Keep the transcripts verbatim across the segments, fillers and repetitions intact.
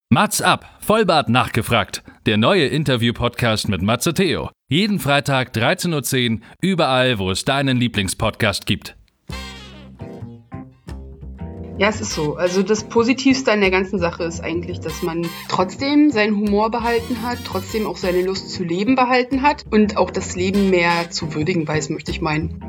Mats ab, Vollbart nachgefragt. Der neue Interview-Podcast mit Matze Theo. Jeden Freitag dreizehn Uhr zehn, überall, wo es deinen Lieblingspodcast gibt. Ja, es ist so. Also das Positivste an der ganzen Sache ist eigentlich, dass man trotzdem seinen Humor behalten hat, trotzdem auch seine Lust zu leben behalten hat und auch das Leben mehr zu würdigen weiß, möchte ich meinen.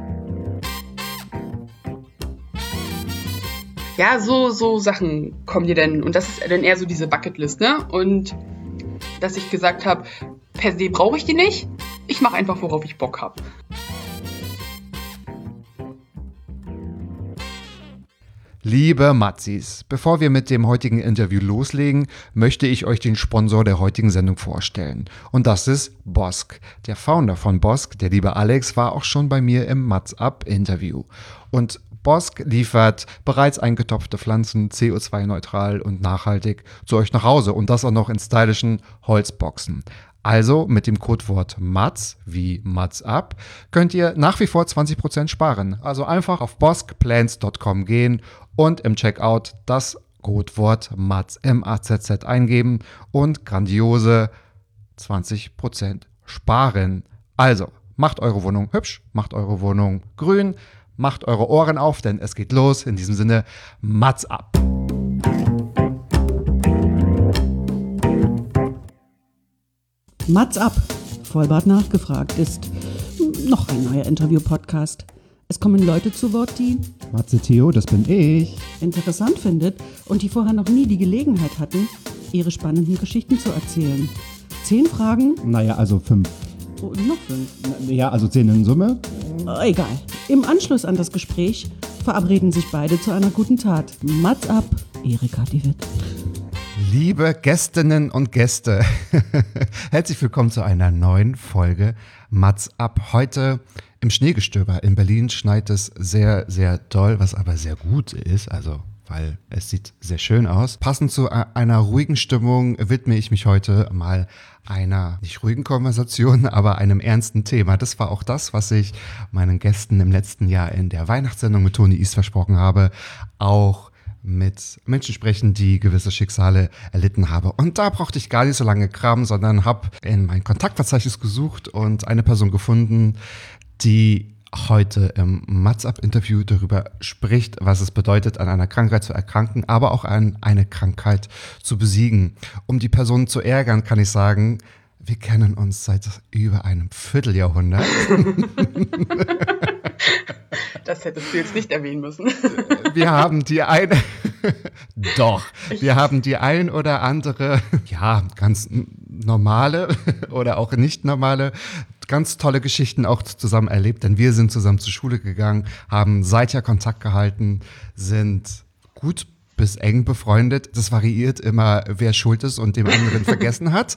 Ja, so, so Sachen kommen dir dann. Und das ist dann eher so diese Bucketlist, ne? Und dass ich gesagt habe, per se brauche ich die nicht. Ich mache einfach, worauf ich Bock habe. Liebe Matzis, bevor wir mit dem heutigen Interview loslegen, möchte ich euch den Sponsor der heutigen Sendung vorstellen. Und das ist Bosk. Der Founder von Bosk, der liebe Alex, war auch schon bei mir im Mats ab Interview. Und Bosk liefert bereits eingetopfte Pflanzen C O zwei neutral und nachhaltig zu euch nach Hause und das auch noch in stylischen Holzboxen. Also mit dem Codewort Mats, wie Mats ab, könnt ihr nach wie vor zwanzig Prozent sparen. Also einfach auf bosk plants punkt com gehen und im Checkout das Codewort Mats, M A Z Z eingeben und grandiose zwanzig Prozent sparen. Also macht eure Wohnung hübsch, macht eure Wohnung grün, macht eure Ohren auf, denn es geht los. In diesem Sinne, Mats ab. Mats ab, Vollbart nachgefragt ist noch ein neuer Interview-Podcast. Es kommen Leute zu Wort, die Matze Theo, das bin ich. interessant findet und die vorher noch nie die Gelegenheit hatten, ihre spannenden Geschichten zu erzählen. Zehn Fragen? Naja, also fünf. Oh, noch fünf. Ja, also zehn in Summe. Oh, egal. Im Anschluss an das Gespräch verabreden sich beide zu einer guten Tat. Mats ab, Erika die Witt. Liebe Gästinnen und Gäste, herzlich willkommen zu einer neuen Folge Mats ab. Heute im Schneegestöber. In Berlin schneit es sehr, sehr doll, was aber sehr gut ist, also weil es sieht sehr schön aus. Passend zu einer ruhigen Stimmung widme ich mich heute mal einer nicht ruhigen Konversation, aber einem ernsten Thema. Das war auch das, was ich meinen Gästen im letzten Jahr in der Weihnachtssendung mit Toni East versprochen habe, auch mit Menschen sprechen, die gewisse Schicksale erlitten haben. Und da brauchte ich gar nicht so lange graben, sondern habe in mein Kontaktverzeichnis gesucht und eine Person gefunden, die heute im Mats ab Interview darüber spricht, was es bedeutet, an einer Krankheit zu erkranken, aber auch an eine Krankheit zu besiegen. Um die Person zu ärgern, kann ich sagen, wir kennen uns seit über einem Vierteljahrhundert. Das hättest du jetzt nicht erwähnen müssen. Wir haben die eine, doch, wir haben die ein oder andere, ja, ganz normale oder auch nicht normale, ganz tolle Geschichten auch zusammen erlebt, denn wir sind zusammen zur Schule gegangen, haben seither Kontakt gehalten, sind gut bis eng befreundet. Das variiert immer, wer schuld ist und dem anderen vergessen hat.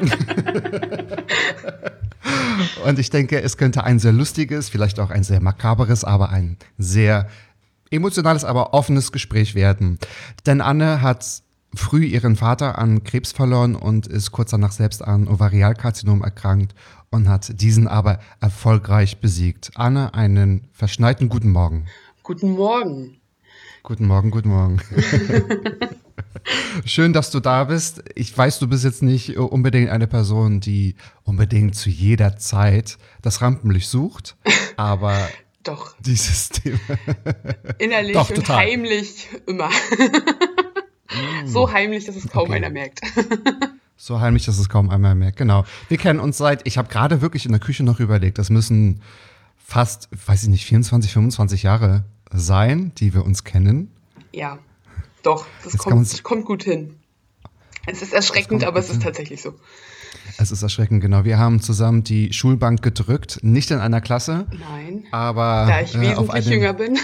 Und ich denke, es könnte ein sehr lustiges, vielleicht auch ein sehr makaberes, aber ein sehr emotionales, aber offenes Gespräch werden. Denn Anne hat früh ihren Vater an Krebs verloren und ist kurz danach selbst an Ovarialkarzinom erkrankt und hat diesen aber erfolgreich besiegt. Anne, einen verschneiten guten Morgen. Guten Morgen. Guten Morgen, guten Morgen. Schön, dass du da bist. Ich weiß, du bist jetzt nicht unbedingt eine Person, die unbedingt zu jeder Zeit das Rampenlicht sucht, aber doch. Dieses Thema. Innerlich Doch, und total. heimlich immer. So heimlich, dass es kaum Okay. einer merkt. So heimlich, dass es kaum einmal merkt. Genau. Wir kennen uns seit, ich habe gerade wirklich in der Küche noch überlegt, das müssen fast, weiß ich nicht, vierundzwanzig, fünfundzwanzig Jahre sein, die wir uns kennen. Ja, doch, das Jetzt kann kommt, man's- das kommt gut hin. Es ist erschreckend, kommt aber gut es ist hin. tatsächlich so. Es ist erschreckend, genau. Wir haben zusammen die Schulbank gedrückt, nicht in einer Klasse, Nein, aber da ich äh, wesentlich auf einem, jünger bin.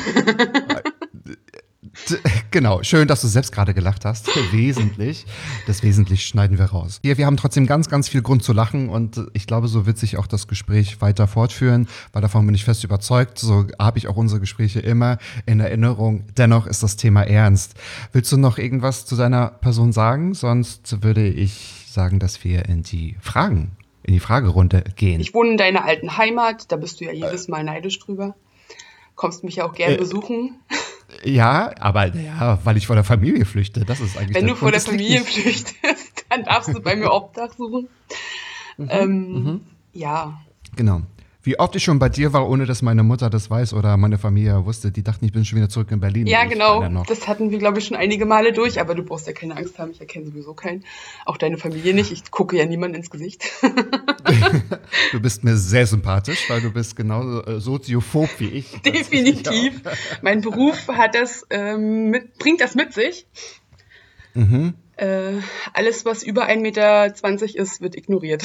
D- Genau, schön, dass du selbst gerade gelacht hast. Wesentlich. Das Wesentlich schneiden wir raus. Hier, wir haben trotzdem ganz, ganz viel Grund zu lachen und ich glaube, so wird sich auch das Gespräch weiter fortführen, weil davon bin ich fest überzeugt. So habe ich auch unsere Gespräche immer in Erinnerung. Dennoch ist das Thema ernst. Willst du noch irgendwas zu deiner Person sagen? Sonst würde ich sagen, dass wir in die Fragen, in die Fragerunde gehen. Ich wohne in deiner alten Heimat, da bist du ja jedes Mal neidisch drüber. Kommst mich ja auch gern Äh, besuchen. Ja, aber ja, weil ich vor der Familie flüchte. Das ist eigentlich Wenn der du vor Grund. der Das liegt Familie nicht- flüchtest. Dann darfst du bei mir Obdach suchen. Mhm. Ähm, mhm. Ja. Genau. Wie oft ich schon bei dir war, ohne dass meine Mutter das weiß oder meine Familie wusste. Die dachten, ich bin schon wieder zurück in Berlin. Ja, genau. Das hatten wir, glaube ich, schon einige Male durch. Aber du brauchst ja keine Angst haben. Ich erkenne sowieso keinen. Auch deine Familie nicht. Ich gucke ja niemandem ins Gesicht. Du bist mir sehr sympathisch, weil du bist genauso äh, soziophob wie ich. Definitiv. Ich mein Beruf hat das, ähm, mit, bringt das mit sich. Mhm. Äh, alles, was über ein Meter zwanzig ist, wird ignoriert.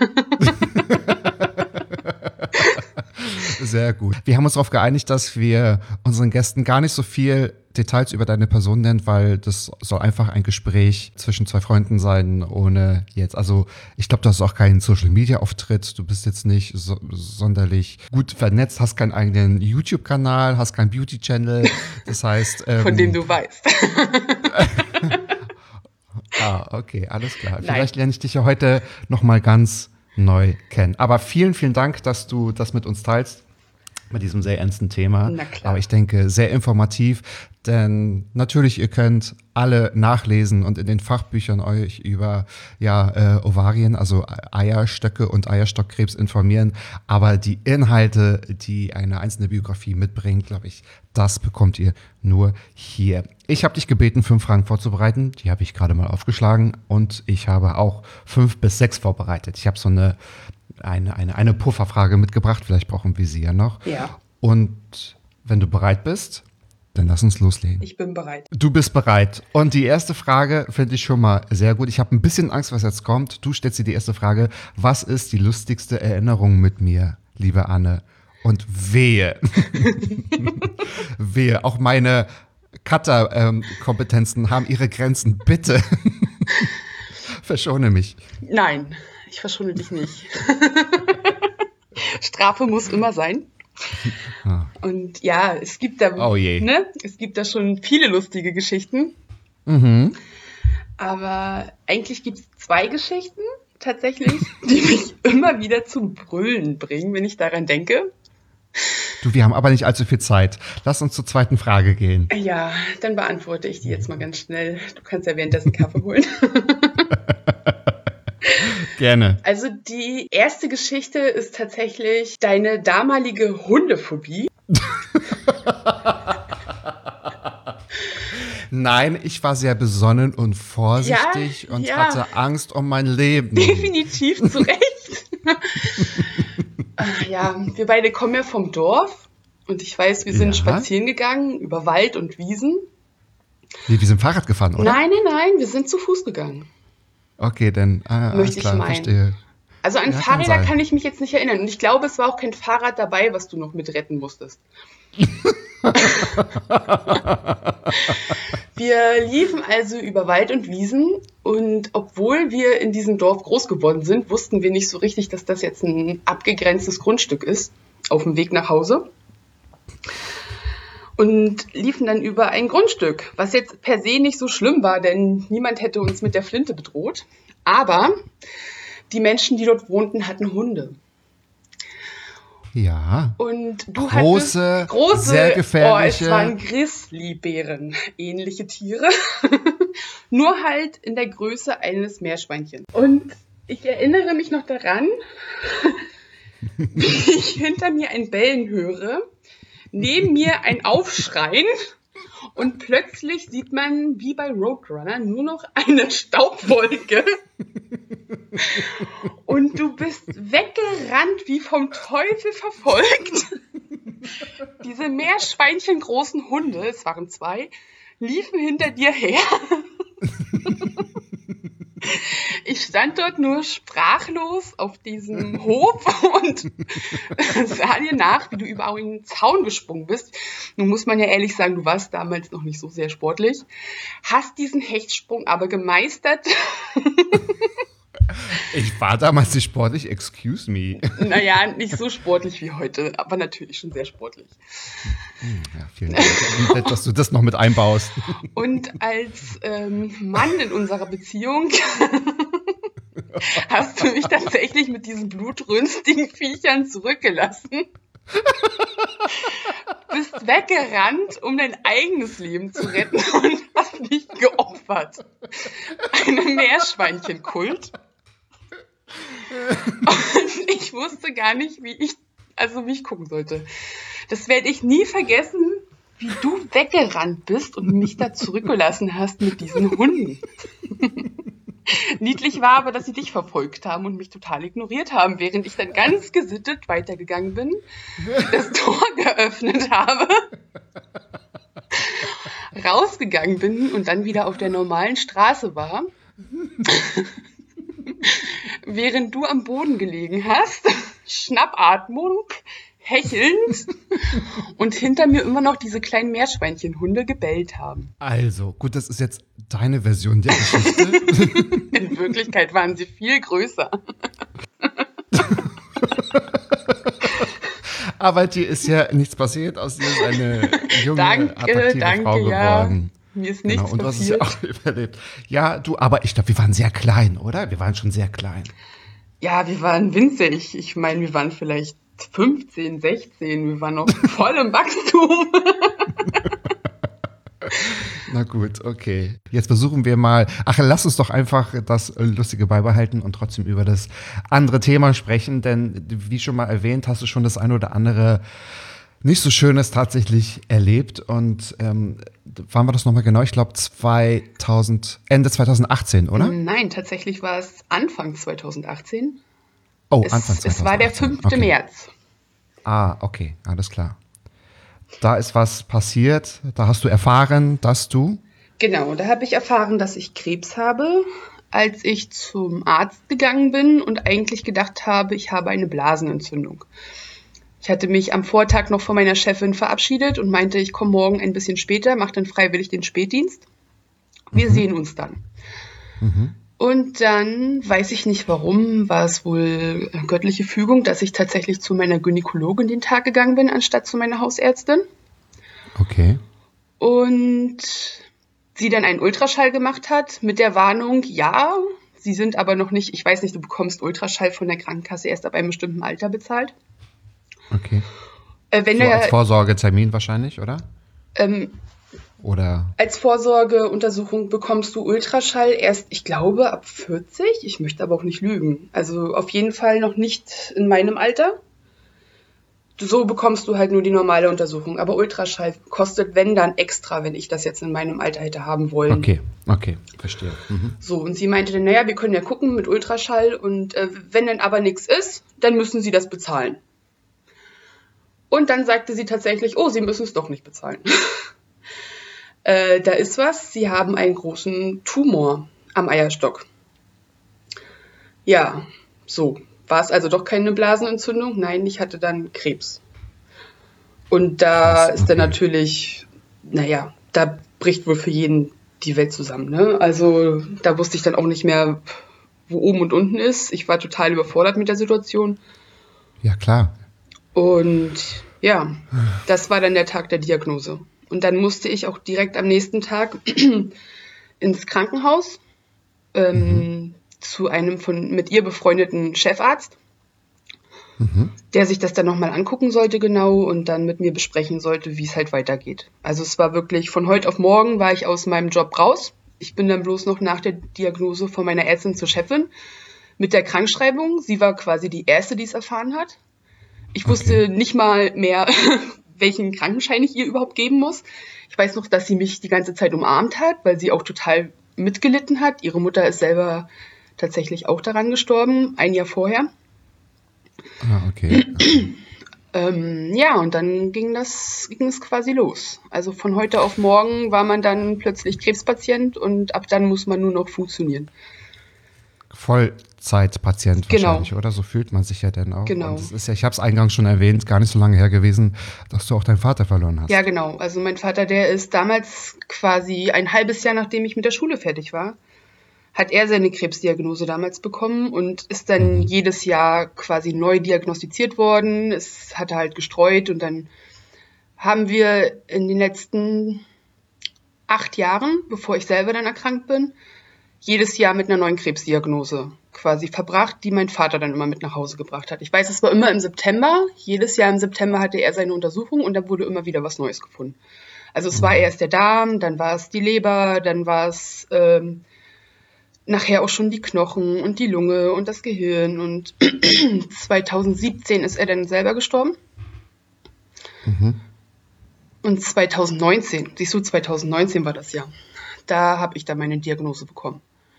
Sehr gut. Wir haben uns darauf geeinigt, dass wir unseren Gästen gar nicht so viel Details über deine Person nennen, weil das soll einfach ein Gespräch zwischen zwei Freunden sein, ohne jetzt, also ich glaube, du hast auch keinen Social-Media-Auftritt, du bist jetzt nicht so, sonderlich gut vernetzt, hast keinen eigenen YouTube-Kanal, hast keinen Beauty-Channel, das heißt... Ähm, Von dem du weißt. Ah, okay, alles klar. Nein. Vielleicht lerne ich dich ja heute nochmal ganz neu kennen. Aber vielen, vielen Dank, dass du das mit uns teilst, mit diesem sehr ernsten Thema. Na klar. Aber ich denke, sehr informativ, denn natürlich, ihr könnt alle nachlesen und in den Fachbüchern euch über ja, äh, Ovarien, also Eierstöcke und Eierstockkrebs informieren. Aber die Inhalte, die eine einzelne Biografie mitbringt, glaube ich, das bekommt ihr nur hier. Ich habe dich gebeten, fünf Fragen vorzubereiten. Die habe ich gerade mal aufgeschlagen. Und ich habe auch fünf bis sechs vorbereitet. Ich habe so eine, eine, eine, eine Pufferfrage mitgebracht. Vielleicht brauchen wir sie ja noch. Ja. Und wenn du bereit bist, dann lass uns loslegen. Ich bin bereit. Du bist bereit. Und die erste Frage finde ich schon mal sehr gut. Ich habe ein bisschen Angst, was jetzt kommt. Du stellst dir die erste Frage. Was ist die lustigste Erinnerung mit mir, liebe Anne? Und wehe. Wehe. Auch meine Cutter-Kompetenzen haben ihre Grenzen. Bitte. Verschone mich. Nein, ich verschone dich nicht. Strafe muss immer sein. Ah. Und ja, es gibt da, oh je. Ne, es gibt da schon viele lustige Geschichten. Mhm. Aber eigentlich gibt es zwei Geschichten tatsächlich, die mich immer wieder zum Brüllen bringen, wenn ich daran denke. Du, wir haben aber nicht allzu viel Zeit. Lass uns zur zweiten Frage gehen. Ja, dann beantworte ich die jetzt mal ganz schnell. Du kannst ja währenddessen Kaffee holen. Gerne. Also die erste Geschichte ist tatsächlich deine damalige Hundephobie. Nein, ich war sehr besonnen und vorsichtig ja, und ja. hatte Angst um mein Leben. Definitiv, zu Recht. Ja, wir beide kommen ja vom Dorf und ich weiß, wir sind ja. spazieren gegangen über Wald und Wiesen. Nee, wir sind Fahrrad gefahren, oder? Nein, nein, nein, wir sind zu Fuß gegangen. Okay, dann ah, möchte klar, ich meinen. Verstehe. Also an ja, Fahrräder kann, kann ich mich jetzt nicht erinnern. Und ich glaube, es war auch kein Fahrrad dabei, was du noch mit retten musstest. Wir liefen also über Wald und Wiesen und obwohl wir in diesem Dorf groß geworden sind, wussten wir nicht so richtig, dass das jetzt ein abgegrenztes Grundstück ist, auf dem Weg nach Hause. Und liefen dann über ein Grundstück, was jetzt per se nicht so schlimm war, denn niemand hätte uns mit der Flinte bedroht. Aber die Menschen, die dort wohnten, hatten Hunde. Ja. Und du große, hattest große, sehr gefährliche. Oh, es waren Grizzlybären, ähnliche Tiere, nur halt in der Größe eines Meerschweinchens. Und ich erinnere mich noch daran, wie ich hinter mir ein Bellen höre, neben mir ein Aufschreien und plötzlich sieht man, wie bei Roadrunner, nur noch eine Staubwolke. Und du bist weggerannt, wie vom Teufel verfolgt. Diese meerschweinchengroßen Hunde, es waren zwei, liefen hinter dir her. Ich stand dort nur sprachlos auf diesem Hof und sah dir nach, wie du über einen Zaun gesprungen bist. Nun muss man ja ehrlich sagen, du warst damals noch nicht so sehr sportlich, hast diesen Hechtsprung aber gemeistert. Ich war damals nicht sportlich, excuse me. Naja, nicht so sportlich wie heute, aber natürlich schon sehr sportlich. Ja, vielen Dank, nett, dass du das noch mit einbaust. Und als ähm, Mann in unserer Beziehung hast du mich tatsächlich mit diesen blutrünstigen Viechern zurückgelassen. Bist weggerannt, um dein eigenes Leben zu retten und hast mich geopfert. Einem Meerschweinchenkult. Und ich wusste gar nicht, wie ich, also wie ich gucken sollte. Das werde ich nie vergessen, wie du weggerannt bist und mich da zurückgelassen hast mit diesen Hunden. Niedlich war aber, dass sie dich verfolgt haben und mich total ignoriert haben, während ich dann ganz gesittet weitergegangen bin, das Tor geöffnet habe, rausgegangen bin und dann wieder auf der normalen Straße war, während du am Boden gelegen hast, Schnappatmung, hechelnd und hinter mir immer noch diese kleinen Meerschweinchenhunde gebellt haben. Also, gut, das ist jetzt deine Version der Geschichte. In Wirklichkeit waren sie viel größer. Aber dir ist ja nichts passiert, aus dir ist eine junge, danke, attraktive danke, Frau geworden. Ja. Mir ist nichts genau, und du hast es passiert. ja auch überlebt. Ja, du, aber ich glaube, wir waren sehr klein, oder? Wir waren schon sehr klein. Ja, wir waren winzig. Ich meine, wir waren vielleicht fünfzehn, sechzehn. Wir waren noch voll im Wachstum. Na gut, okay. Jetzt versuchen wir mal, ach, lass uns doch einfach das Lustige beibehalten und trotzdem über das andere Thema sprechen, denn wie schon mal erwähnt, hast du schon das eine oder andere nicht so Schönes tatsächlich erlebt und ähm, wann war das nochmal genau? Ich glaube zweitausend, Ende zweitausendachtzehn, oder? Nein, tatsächlich war es Anfang zweitausendachtzehn. Oh, es, Anfang zweitausendachtzehn. Es war der fünfte Okay. März. Ah, okay, alles klar. Da ist was passiert, da hast du erfahren, dass du... Genau, da habe ich erfahren, dass ich Krebs habe, als ich zum Arzt gegangen bin und eigentlich gedacht habe, ich habe eine Blasenentzündung. Ich hatte mich am Vortag noch von meiner Chefin verabschiedet und meinte, ich komme morgen ein bisschen später, mache dann freiwillig den Spätdienst. Wir mhm. sehen uns dann. Mhm. Und dann, weiß ich nicht warum, war es wohl göttliche Fügung, dass ich tatsächlich zu meiner Gynäkologin den Tag gegangen bin, anstatt zu meiner Hausärztin. Okay. Und sie dann einen Ultraschall gemacht hat mit der Warnung, ja, sie sind aber noch nicht, ich weiß nicht, du bekommst Ultraschall von der Krankenkasse erst ab einem bestimmten Alter bezahlt. Okay. Äh, wenn so der, als Vorsorgetermin wahrscheinlich, oder? Ähm, Oder? Als Vorsorgeuntersuchung bekommst du Ultraschall erst, ich glaube, ab vierzig. Ich möchte aber auch nicht lügen. Also auf jeden Fall noch nicht in meinem Alter. So bekommst du halt nur die normale Untersuchung. Aber Ultraschall kostet, wenn dann extra, wenn ich das jetzt in meinem Alter hätte haben wollen. Okay, okay, verstehe. Mhm. So, und sie meinte dann, naja, wir können ja gucken mit Ultraschall und äh, wenn dann aber nichts ist, dann müssen sie das bezahlen. Und dann sagte sie tatsächlich, oh, sie müssen es doch nicht bezahlen. Äh, da ist was, sie haben einen großen Tumor am Eierstock. Ja, so. War es also doch keine Blasenentzündung? Nein, ich hatte dann Krebs. Und da Krass, ist dann okay. natürlich, naja, da bricht wohl für jeden die Welt zusammen. Ne? Also da wusste ich dann auch nicht mehr, wo oben und unten ist. Ich war total überfordert mit der Situation. Ja, klar. Und ja, das war dann der Tag der Diagnose. Und dann musste ich auch direkt am nächsten Tag ins Krankenhaus ähm, mhm. zu einem von mit ihr befreundeten Chefarzt, mhm. der sich das dann nochmal angucken sollte genau und dann mit mir besprechen sollte, wie es halt weitergeht. Also es war wirklich, von heute auf morgen war ich aus meinem Job raus. Ich bin dann bloß noch nach der Diagnose von meiner Ärztin zur Chefin mit der Krankschreibung. Sie war quasi die Erste, die es erfahren hat. Ich wusste okay. nicht mal mehr, welchen Krankenschein ich ihr überhaupt geben muss. Ich weiß noch, dass sie mich die ganze Zeit umarmt hat, weil sie auch total mitgelitten hat. Ihre Mutter ist selber tatsächlich auch daran gestorben, ein Jahr vorher. Ah, okay. ähm, ja, und dann ging das, ging es quasi los. Also von heute auf morgen war man dann plötzlich Krebspatient und ab dann muss man nur noch funktionieren. Vollzeitpatient genau. wahrscheinlich, oder? So fühlt man sich ja dann auch. Genau. Und es ist ja, ich habe es eingangs schon erwähnt, gar nicht so lange her gewesen, dass du auch deinen Vater verloren hast. Ja, genau. Also mein Vater, der ist damals quasi ein halbes Jahr, nachdem ich mit der Schule fertig war, hat er seine Krebsdiagnose damals bekommen und ist dann mhm. jedes Jahr quasi neu diagnostiziert worden. Es hatte halt gestreut und dann haben wir in den letzten acht Jahren, bevor ich selber dann erkrankt bin, jedes Jahr mit einer neuen Krebsdiagnose quasi verbracht, die mein Vater dann immer mit nach Hause gebracht hat. Ich weiß, es war immer im September. Jedes Jahr im September hatte er seine Untersuchung und da wurde immer wieder was Neues gefunden. Also es war erst der Darm, dann war es die Leber, dann war es ähm, nachher auch schon die Knochen und die Lunge und das Gehirn. Und zweitausendsiebzehn ist er dann selber gestorben. Mhm. Und zweitausendneunzehn, siehst du, zweitausendneunzehn war das Jahr. Da habe ich dann meine Diagnose bekommen.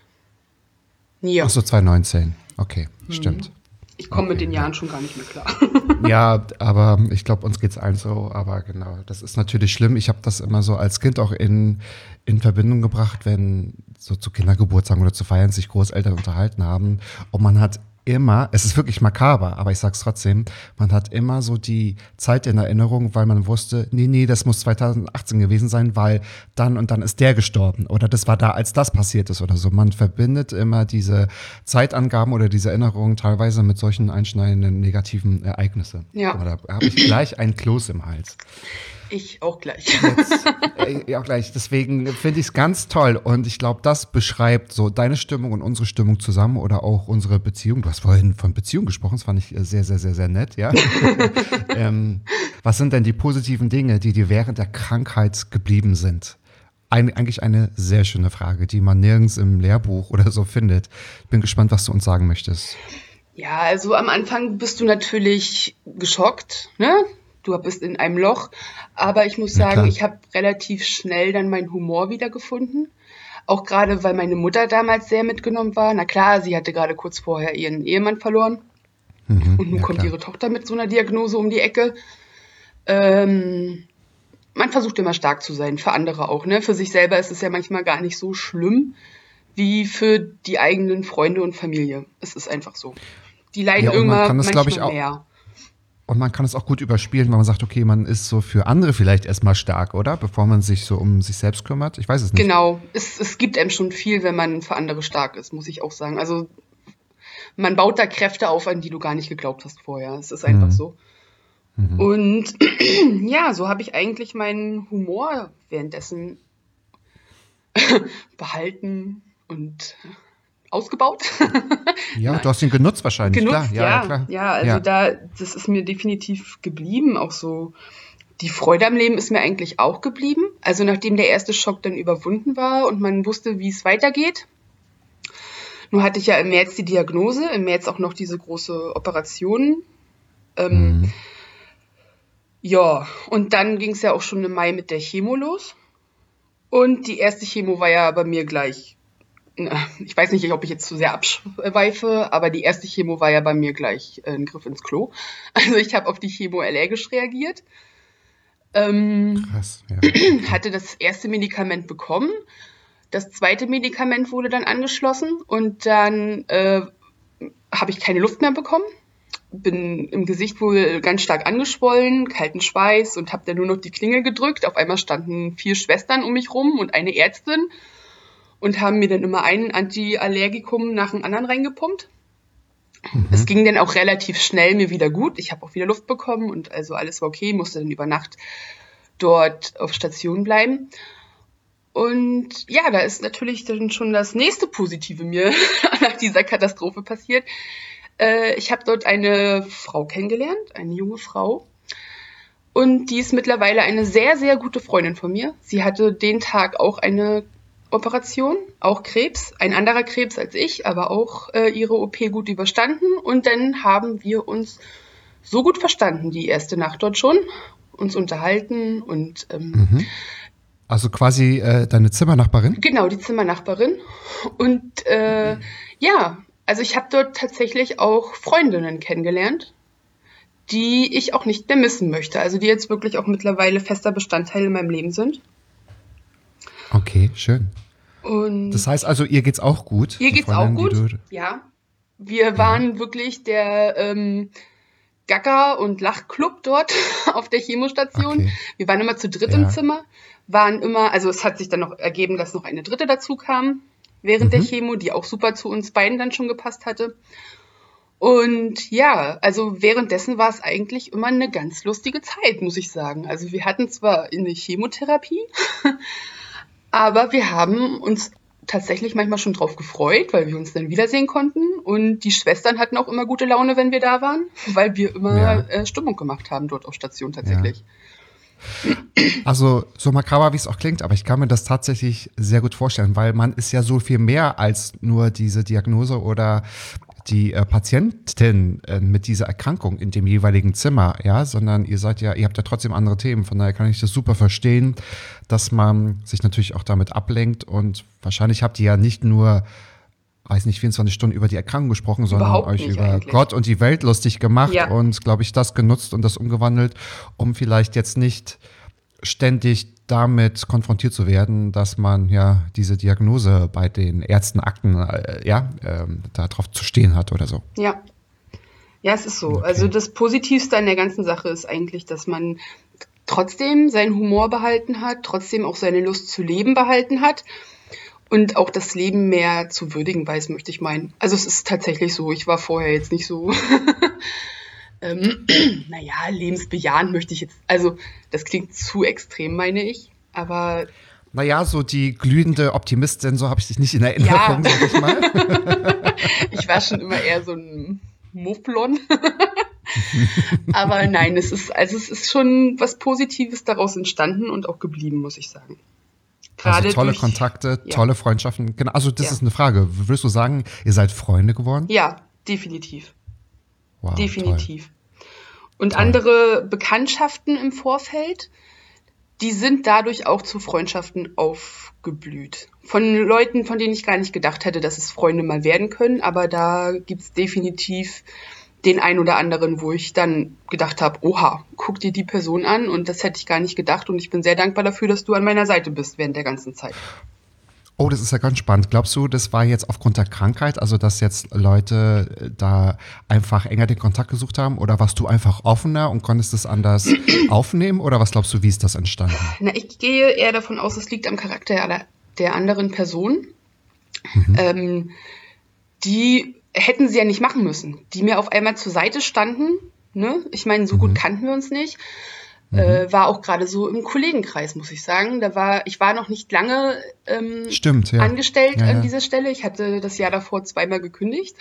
Ja. Ach so, zweitausendneunzehn. Okay, mhm. Stimmt. Ich komme okay, mit den Jahren ja. schon gar nicht mehr klar. Ja, aber ich glaube, uns geht's allen so. Aber genau, das ist natürlich schlimm. Ich habe das immer so als Kind auch in, in Verbindung gebracht, wenn so zu Kindergeburtstagen oder zu Feiern sich Großeltern unterhalten haben. Und man hat immer, es ist wirklich makaber, aber ich sag's trotzdem, man hat immer so die Zeit in Erinnerung, weil man wusste, nee, nee, das muss zweitausendachtzehn gewesen sein, weil dann und dann ist der gestorben oder das war da, als das passiert ist oder so. Man verbindet immer diese Zeitangaben oder diese Erinnerungen teilweise mit solchen einschneidenden negativen Ereignissen. Ja. Aber da habe ich gleich einen Kloß im Hals. Ich auch gleich. Jetzt, äh, ja, gleich. Deswegen finde ich es ganz toll. Und ich glaube, das beschreibt so deine Stimmung und unsere Stimmung zusammen oder auch unsere Beziehung. Du hast vorhin von Beziehung gesprochen. Das fand ich sehr, sehr, sehr, sehr nett. Ja. ähm, was sind denn die positiven Dinge, die dir während der Krankheit geblieben sind? Ein, eigentlich eine sehr schöne Frage, die man nirgends im Lehrbuch oder so findet. Ich bin gespannt, was du uns sagen möchtest. Ja, also am Anfang bist du natürlich geschockt, ne? Du bist in einem Loch, aber ich muss sagen, ich habe relativ schnell dann meinen Humor wiedergefunden. Auch gerade, weil meine Mutter damals sehr mitgenommen war. Na klar, sie hatte gerade kurz vorher ihren Ehemann verloren. Mhm, und nun ja, kommt klar. ihre Tochter mit so einer Diagnose um die Ecke. Ähm, man versucht immer stark zu sein, für andere auch. Ne? Für sich selber ist es ja manchmal gar nicht so schlimm, wie für die eigenen Freunde und Familie. Es ist einfach so. Die leiden ja, irgendwann manchmal ich, auch, mehr. Und man kann es auch gut überspielen, weil man sagt, okay, man ist so für andere vielleicht erstmal stark, oder? Bevor man sich so um sich selbst kümmert. Ich weiß es nicht. Genau. Es, es gibt einem schon viel, wenn man für andere stark ist, muss ich auch sagen. Also man baut da Kräfte auf, an die du gar nicht geglaubt hast vorher. Es ist einfach mhm. so. Mhm. Und ja, so habe ich eigentlich meinen Humor währenddessen behalten und ausgebaut. Ja, du hast ihn genutzt wahrscheinlich, genutzt, klar. Ja, ja, ja, klar. ja, also ja. da, das ist mir definitiv geblieben, auch so die Freude am Leben ist mir eigentlich auch geblieben. Also nachdem der erste Schock dann überwunden war und man wusste, wie es weitergeht. Nun hatte ich ja im März die Diagnose, im März auch noch diese große Operation. Ähm, mhm. Ja, und dann ging es ja auch schon im Mai mit der Chemo los. Und die erste Chemo war ja bei mir gleich, ich weiß nicht, ob ich jetzt zu sehr abschweife, aber die erste Chemo war ja bei mir gleich ein Griff ins Klo. Also ich habe auf die Chemo allergisch reagiert. Ähm, Krass, ja. Hatte das erste Medikament bekommen. Das zweite Medikament wurde dann angeschlossen und dann äh, habe ich keine Luft mehr bekommen. Bin im Gesicht wohl ganz stark angeschwollen, kalten Schweiß und habe dann nur noch die Klingel gedrückt. Auf einmal standen vier Schwestern um mich rum und eine Ärztin und haben mir dann immer ein Antiallergikum nach dem anderen reingepumpt. Mhm. Es ging dann auch relativ schnell mir wieder gut. Ich habe auch wieder Luft bekommen und also alles war okay, musste dann über Nacht dort auf Station bleiben. Und ja, da ist natürlich dann schon das nächste Positive mir nach dieser Katastrophe passiert. Äh, ich habe dort eine Frau kennengelernt, eine junge Frau. Und die ist mittlerweile eine sehr, sehr gute Freundin von mir. Sie hatte den Tag auch eine Operation, auch Krebs, ein anderer Krebs als ich, aber auch äh, ihre O P gut überstanden. Und dann haben wir uns so gut verstanden, die erste Nacht dort schon, uns unterhalten und ähm, mhm. Also quasi äh, deine Zimmernachbarin? Genau, die Zimmernachbarin. Und äh, ja, also ich habe dort tatsächlich auch Freundinnen kennengelernt, die ich auch nicht mehr missen möchte. Also die jetzt wirklich auch mittlerweile fester Bestandteil in meinem Leben sind. Okay, schön. Und das heißt also, ihr geht's auch gut? Ihr geht's auch gut, ja. Wir waren ja. wirklich der ähm, Gacker- und Lachclub dort auf der Chemostation. Okay. Wir waren immer zu dritt ja. im Zimmer, waren immer, also es hat sich dann noch ergeben, dass noch eine dritte dazu kam während mhm. der Chemo, die auch super zu uns beiden dann schon gepasst hatte. Und ja, also währenddessen war es eigentlich immer eine ganz lustige Zeit, muss ich sagen. Also wir hatten zwar eine Chemotherapie, aber wir haben uns tatsächlich manchmal schon drauf gefreut, weil wir uns dann wiedersehen konnten. Und die Schwestern hatten auch immer gute Laune, wenn wir da waren, weil wir immer ja. äh, Stimmung gemacht haben dort auf Station tatsächlich. Also so makaber, wie es auch klingt, aber ich kann mir das tatsächlich sehr gut vorstellen, weil man ist ja so viel mehr als nur diese Diagnose oder die äh, Patientin äh, mit dieser Erkrankung in dem jeweiligen Zimmer, ja, sondern ihr seid ja, ihr habt ja trotzdem andere Themen, von daher kann ich das super verstehen, dass man sich natürlich auch damit ablenkt und wahrscheinlich habt ihr ja nicht nur weiß nicht, vierundzwanzig Stunden über die Erkrankung gesprochen, sondern Überhaupt euch nicht über eigentlich. Gott und die Welt lustig gemacht Ja. und, glaube ich, das genutzt und das umgewandelt, um vielleicht jetzt nicht ständig damit konfrontiert zu werden, dass man ja diese Diagnose bei den Ärztenakten äh, ja, ähm, da drauf zu stehen hat oder so. Ja. Ja, es ist so. Okay. Also das Positivste an der ganzen Sache ist eigentlich, dass man trotzdem seinen Humor behalten hat, trotzdem auch seine Lust zu leben behalten hat und auch das Leben mehr zu würdigen weiß, möchte ich meinen. Also es ist tatsächlich so. Ich war vorher jetzt nicht so, ähm, naja, lebensbejahend möchte ich jetzt, also das klingt zu extrem, meine ich, aber Naja, so die glühende Optimistin, so habe ich dich nicht in Erinnerung, Ja. sag ich mal. ich war schon immer eher so ein Mufflon. Aber nein, es ist, also es ist schon was Positives daraus entstanden und auch geblieben, muss ich sagen. Gerade Also tolle durch, Kontakte, ja. tolle Freundschaften. Genau, also das Ja. ist eine Frage. Würdest du sagen, ihr seid Freunde geworden? Ja, definitiv. Wow, definitiv. Und Toll. andere Bekanntschaften im Vorfeld, die sind dadurch auch zu Freundschaften aufgeblüht. Von Leuten, von denen ich gar nicht gedacht hätte, dass es Freunde mal werden können, aber da gibt's definitiv den einen oder anderen, wo ich dann gedacht habe, oha, guck dir die Person an und das hätte ich gar nicht gedacht und ich bin sehr dankbar dafür, dass du an meiner Seite bist während der ganzen Zeit. Oh, das ist ja ganz spannend. Glaubst du, das war jetzt aufgrund der Krankheit, also dass jetzt Leute äh, da einfach enger den Kontakt gesucht haben oder warst du einfach offener und konntest es anders aufnehmen oder was glaubst du, wie ist das entstanden? Na, ich gehe eher davon aus, es liegt am Charakter aller- der anderen Person. Ähm, die hätten sie ja nicht machen müssen, die mir auf einmal zur Seite standen. Ne? Ich meine, so gut kannten wir uns nicht. Äh, war auch gerade so im Kollegenkreis, muss ich sagen. Da war, ich war noch nicht lange ähm, Stimmt, ja. angestellt Ja, ja. an dieser Stelle. Ich hatte das Jahr davor zweimal gekündigt.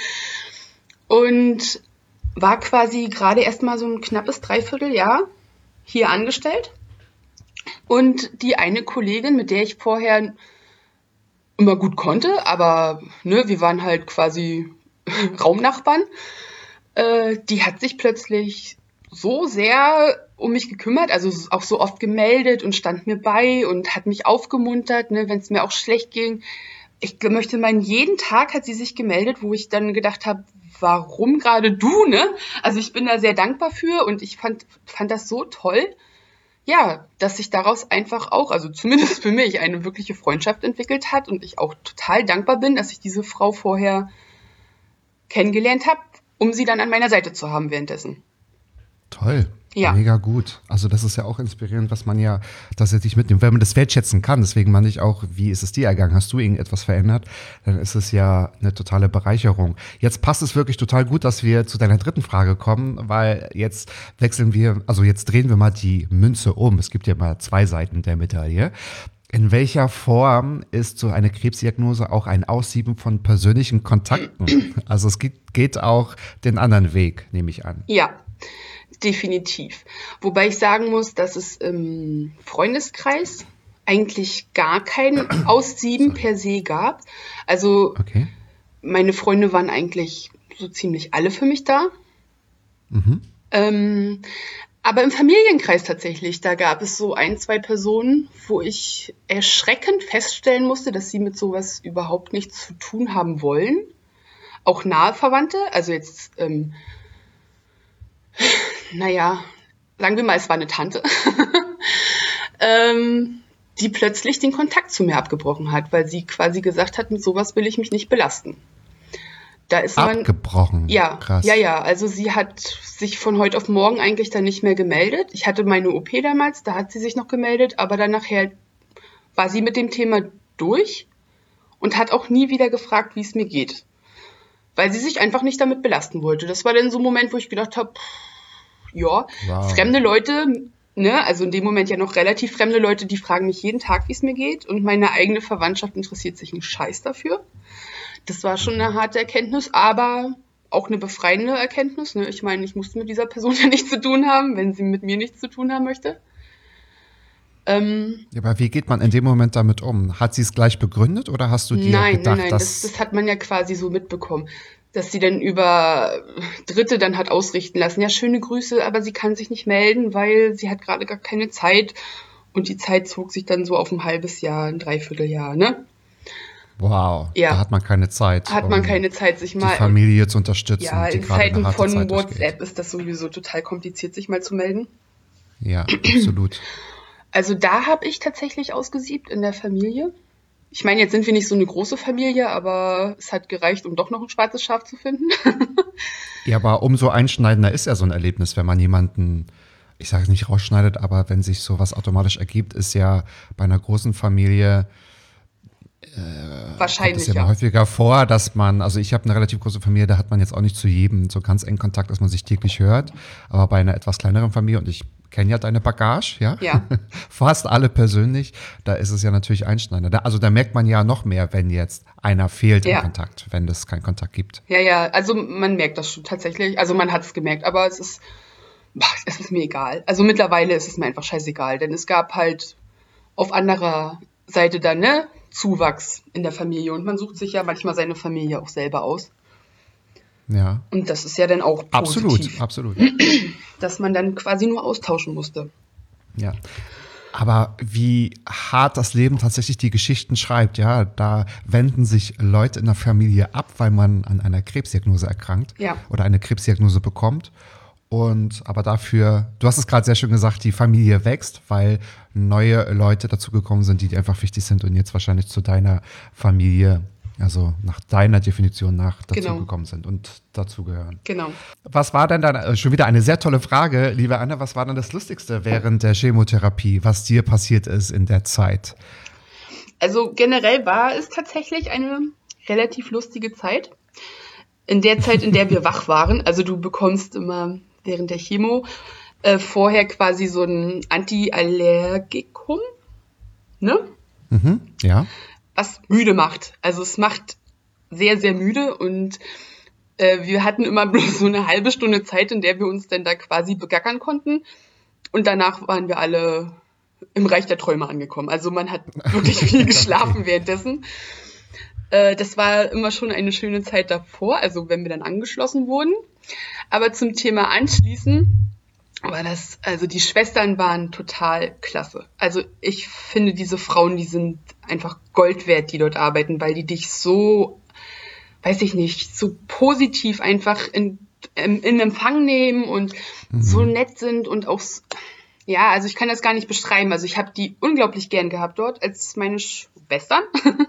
Und war quasi gerade erst mal so ein knappes Dreivierteljahr hier angestellt. Und die eine Kollegin, mit der ich vorher immer gut konnte, aber ne, wir waren halt quasi Raumnachbarn, äh, die hat sich plötzlich so sehr um mich gekümmert, also auch so oft gemeldet und stand mir bei und hat mich aufgemuntert, ne, wenn es mir auch schlecht ging. Ich möchte meinen, jeden Tag hat sie sich gemeldet, wo ich dann gedacht habe, warum gerade du, ne? Also ich bin da sehr dankbar für und ich fand, fand das so toll, ja, dass sich daraus einfach auch, also zumindest für mich, eine wirkliche Freundschaft entwickelt hat und ich auch total dankbar bin, dass ich diese Frau vorher kennengelernt habe, um sie dann an meiner Seite zu haben währenddessen. Toll. Ja. Mega gut. Also das ist ja auch inspirierend, was man ja tatsächlich mitnimmt. Wenn man das wertschätzen kann, deswegen meine ich auch, wie ist es dir ergangen? Hast du irgendetwas verändert? Dann ist es ja eine totale Bereicherung. Jetzt passt es wirklich total gut, dass wir zu deiner dritten Frage kommen, weil jetzt wechseln wir, also jetzt drehen wir mal die Münze um. Es gibt ja mal zwei Seiten der Medaille. In welcher Form ist so eine Krebsdiagnose auch ein Aussieben von persönlichen Kontakten? Also es geht, geht auch den anderen Weg, nehme ich an. Ja, definitiv. Wobei ich sagen muss, dass es im Freundeskreis eigentlich gar kein Aussieben per se gab. Also Okay. meine Freunde waren eigentlich so ziemlich alle für mich da. Mhm. Ähm, aber im Familienkreis tatsächlich, da gab es so ein, zwei Personen, wo ich erschreckend feststellen musste, dass sie mit sowas überhaupt nichts zu tun haben wollen. Auch nahe Verwandte, also jetzt, ähm, naja, sagen wir mal, es war eine Tante, ähm, die plötzlich den Kontakt zu mir abgebrochen hat, weil sie quasi gesagt hat, mit sowas will ich mich nicht belasten. Da ist man, Abgebrochen. ja, Krass. ja, ja, also sie hat sich von heute auf morgen eigentlich dann nicht mehr gemeldet. Ich hatte meine O P damals, da hat sie sich noch gemeldet, aber dann nachher war sie mit dem Thema durch und hat auch nie wieder gefragt, wie es mir geht. Weil sie sich einfach nicht damit belasten wollte. Das war dann so ein Moment, wo ich gedacht habe, ja, Wow. fremde Leute, ne, also in dem Moment ja noch relativ fremde Leute, die fragen mich jeden Tag, wie es mir geht und meine eigene Verwandtschaft interessiert sich einen Scheiß dafür. Das war schon eine harte Erkenntnis, aber auch eine befreiende Erkenntnis. Ne? Ich meine, ich musste mit dieser Person ja nichts zu tun haben, wenn sie mit mir nichts zu tun haben möchte. Ähm, Ja, aber wie geht man in dem Moment damit um? Hat sie es gleich begründet oder hast du dir nein, gedacht, nein, nein, dass... das, das hat man ja quasi so mitbekommen, dass sie dann über Dritte dann hat ausrichten lassen. Ja, schöne Grüße, aber sie kann sich nicht melden, weil sie hat gerade gar keine Zeit. Und die Zeit zog sich dann so auf ein halbes Jahr, ein Dreivierteljahr, ne? Wow, Ja. da hat man keine Zeit, Hat man um keine Zeit, sich mal... die Familie zu unterstützen, Ja, die in gerade eine Zeiten harte von Zeit WhatsApp durchgeht. ist das sowieso total kompliziert, sich mal zu melden. Ja, absolut. Also da habe ich tatsächlich ausgesiebt in der Familie. Ich meine, jetzt sind wir nicht so eine große Familie, aber es hat gereicht, um doch noch ein schwarzes Schaf zu finden. Ja, aber umso einschneidender ist ja so ein Erlebnis, wenn man jemanden, ich sage nicht rausschneidet, aber wenn sich sowas automatisch ergibt, ist ja bei einer großen Familie kommt Wahrscheinlich, es ja, ja. mal häufiger vor, dass man, also ich habe eine relativ große Familie, da hat man jetzt auch nicht zu jedem so ganz engen Kontakt, dass man sich täglich hört, aber bei einer etwas kleineren Familie, und ich kenne ja deine Bagage, ja, Ja. fast alle persönlich, da ist es ja natürlich einschneidender. Da, also da merkt man ja noch mehr, wenn jetzt einer fehlt Ja. im Kontakt, wenn es keinen Kontakt gibt. Ja, ja, also man merkt das schon tatsächlich. Also man hat es gemerkt, aber es ist, boah, es ist mir egal. Also mittlerweile ist es mir einfach scheißegal, denn es gab halt auf anderer Seite dann, ne, Zuwachs in der Familie. Und man sucht sich ja manchmal seine Familie auch selber aus. Ja, Und das ist ja dann auch positiv, absolut, absolut. dass man dann quasi nur austauschen musste. Ja. Aber wie hart das Leben tatsächlich die Geschichten schreibt, ja, da wenden sich Leute in der Familie ab, weil man an einer Krebsdiagnose erkrankt Ja. oder eine Krebsdiagnose bekommt. Und aber dafür, du hast es gerade sehr schön gesagt, die Familie wächst, weil neue Leute dazugekommen sind, die, die einfach wichtig sind und jetzt wahrscheinlich zu deiner Familie, also nach deiner Definition nach, dazugekommen Genau. sind und dazugehören. Genau. Was war denn dann, äh, schon wieder eine sehr tolle Frage, liebe Anna, was war denn das Lustigste während der Chemotherapie, was dir passiert ist in der Zeit? Also generell war es tatsächlich eine relativ lustige Zeit. In der Zeit, in der wir wach waren, also du bekommst immer während der Chemo äh, vorher quasi so ein Antiallergikum, ne? Mhm, ja. Was müde macht. Also es macht sehr, sehr müde und äh, wir hatten immer bloß so eine halbe Stunde Zeit, in der wir uns dann da quasi begackern konnten. Und danach waren wir alle im Reich der Träume angekommen. Also man hat wirklich viel geschlafen Okay. währenddessen. Äh, das war immer schon eine schöne Zeit davor, also wenn wir dann angeschlossen wurden. Aber zum Thema Anschließen war das, also die Schwestern waren total klasse. Also ich finde, diese Frauen, die sind einfach Gold wert, die dort arbeiten, weil die dich so, weiß ich nicht, so positiv einfach in, in, in Empfang nehmen und Mhm. so nett sind und auch, s- ja, also ich kann das gar nicht beschreiben. Also ich habe die unglaublich gern gehabt dort als meine Schwestern.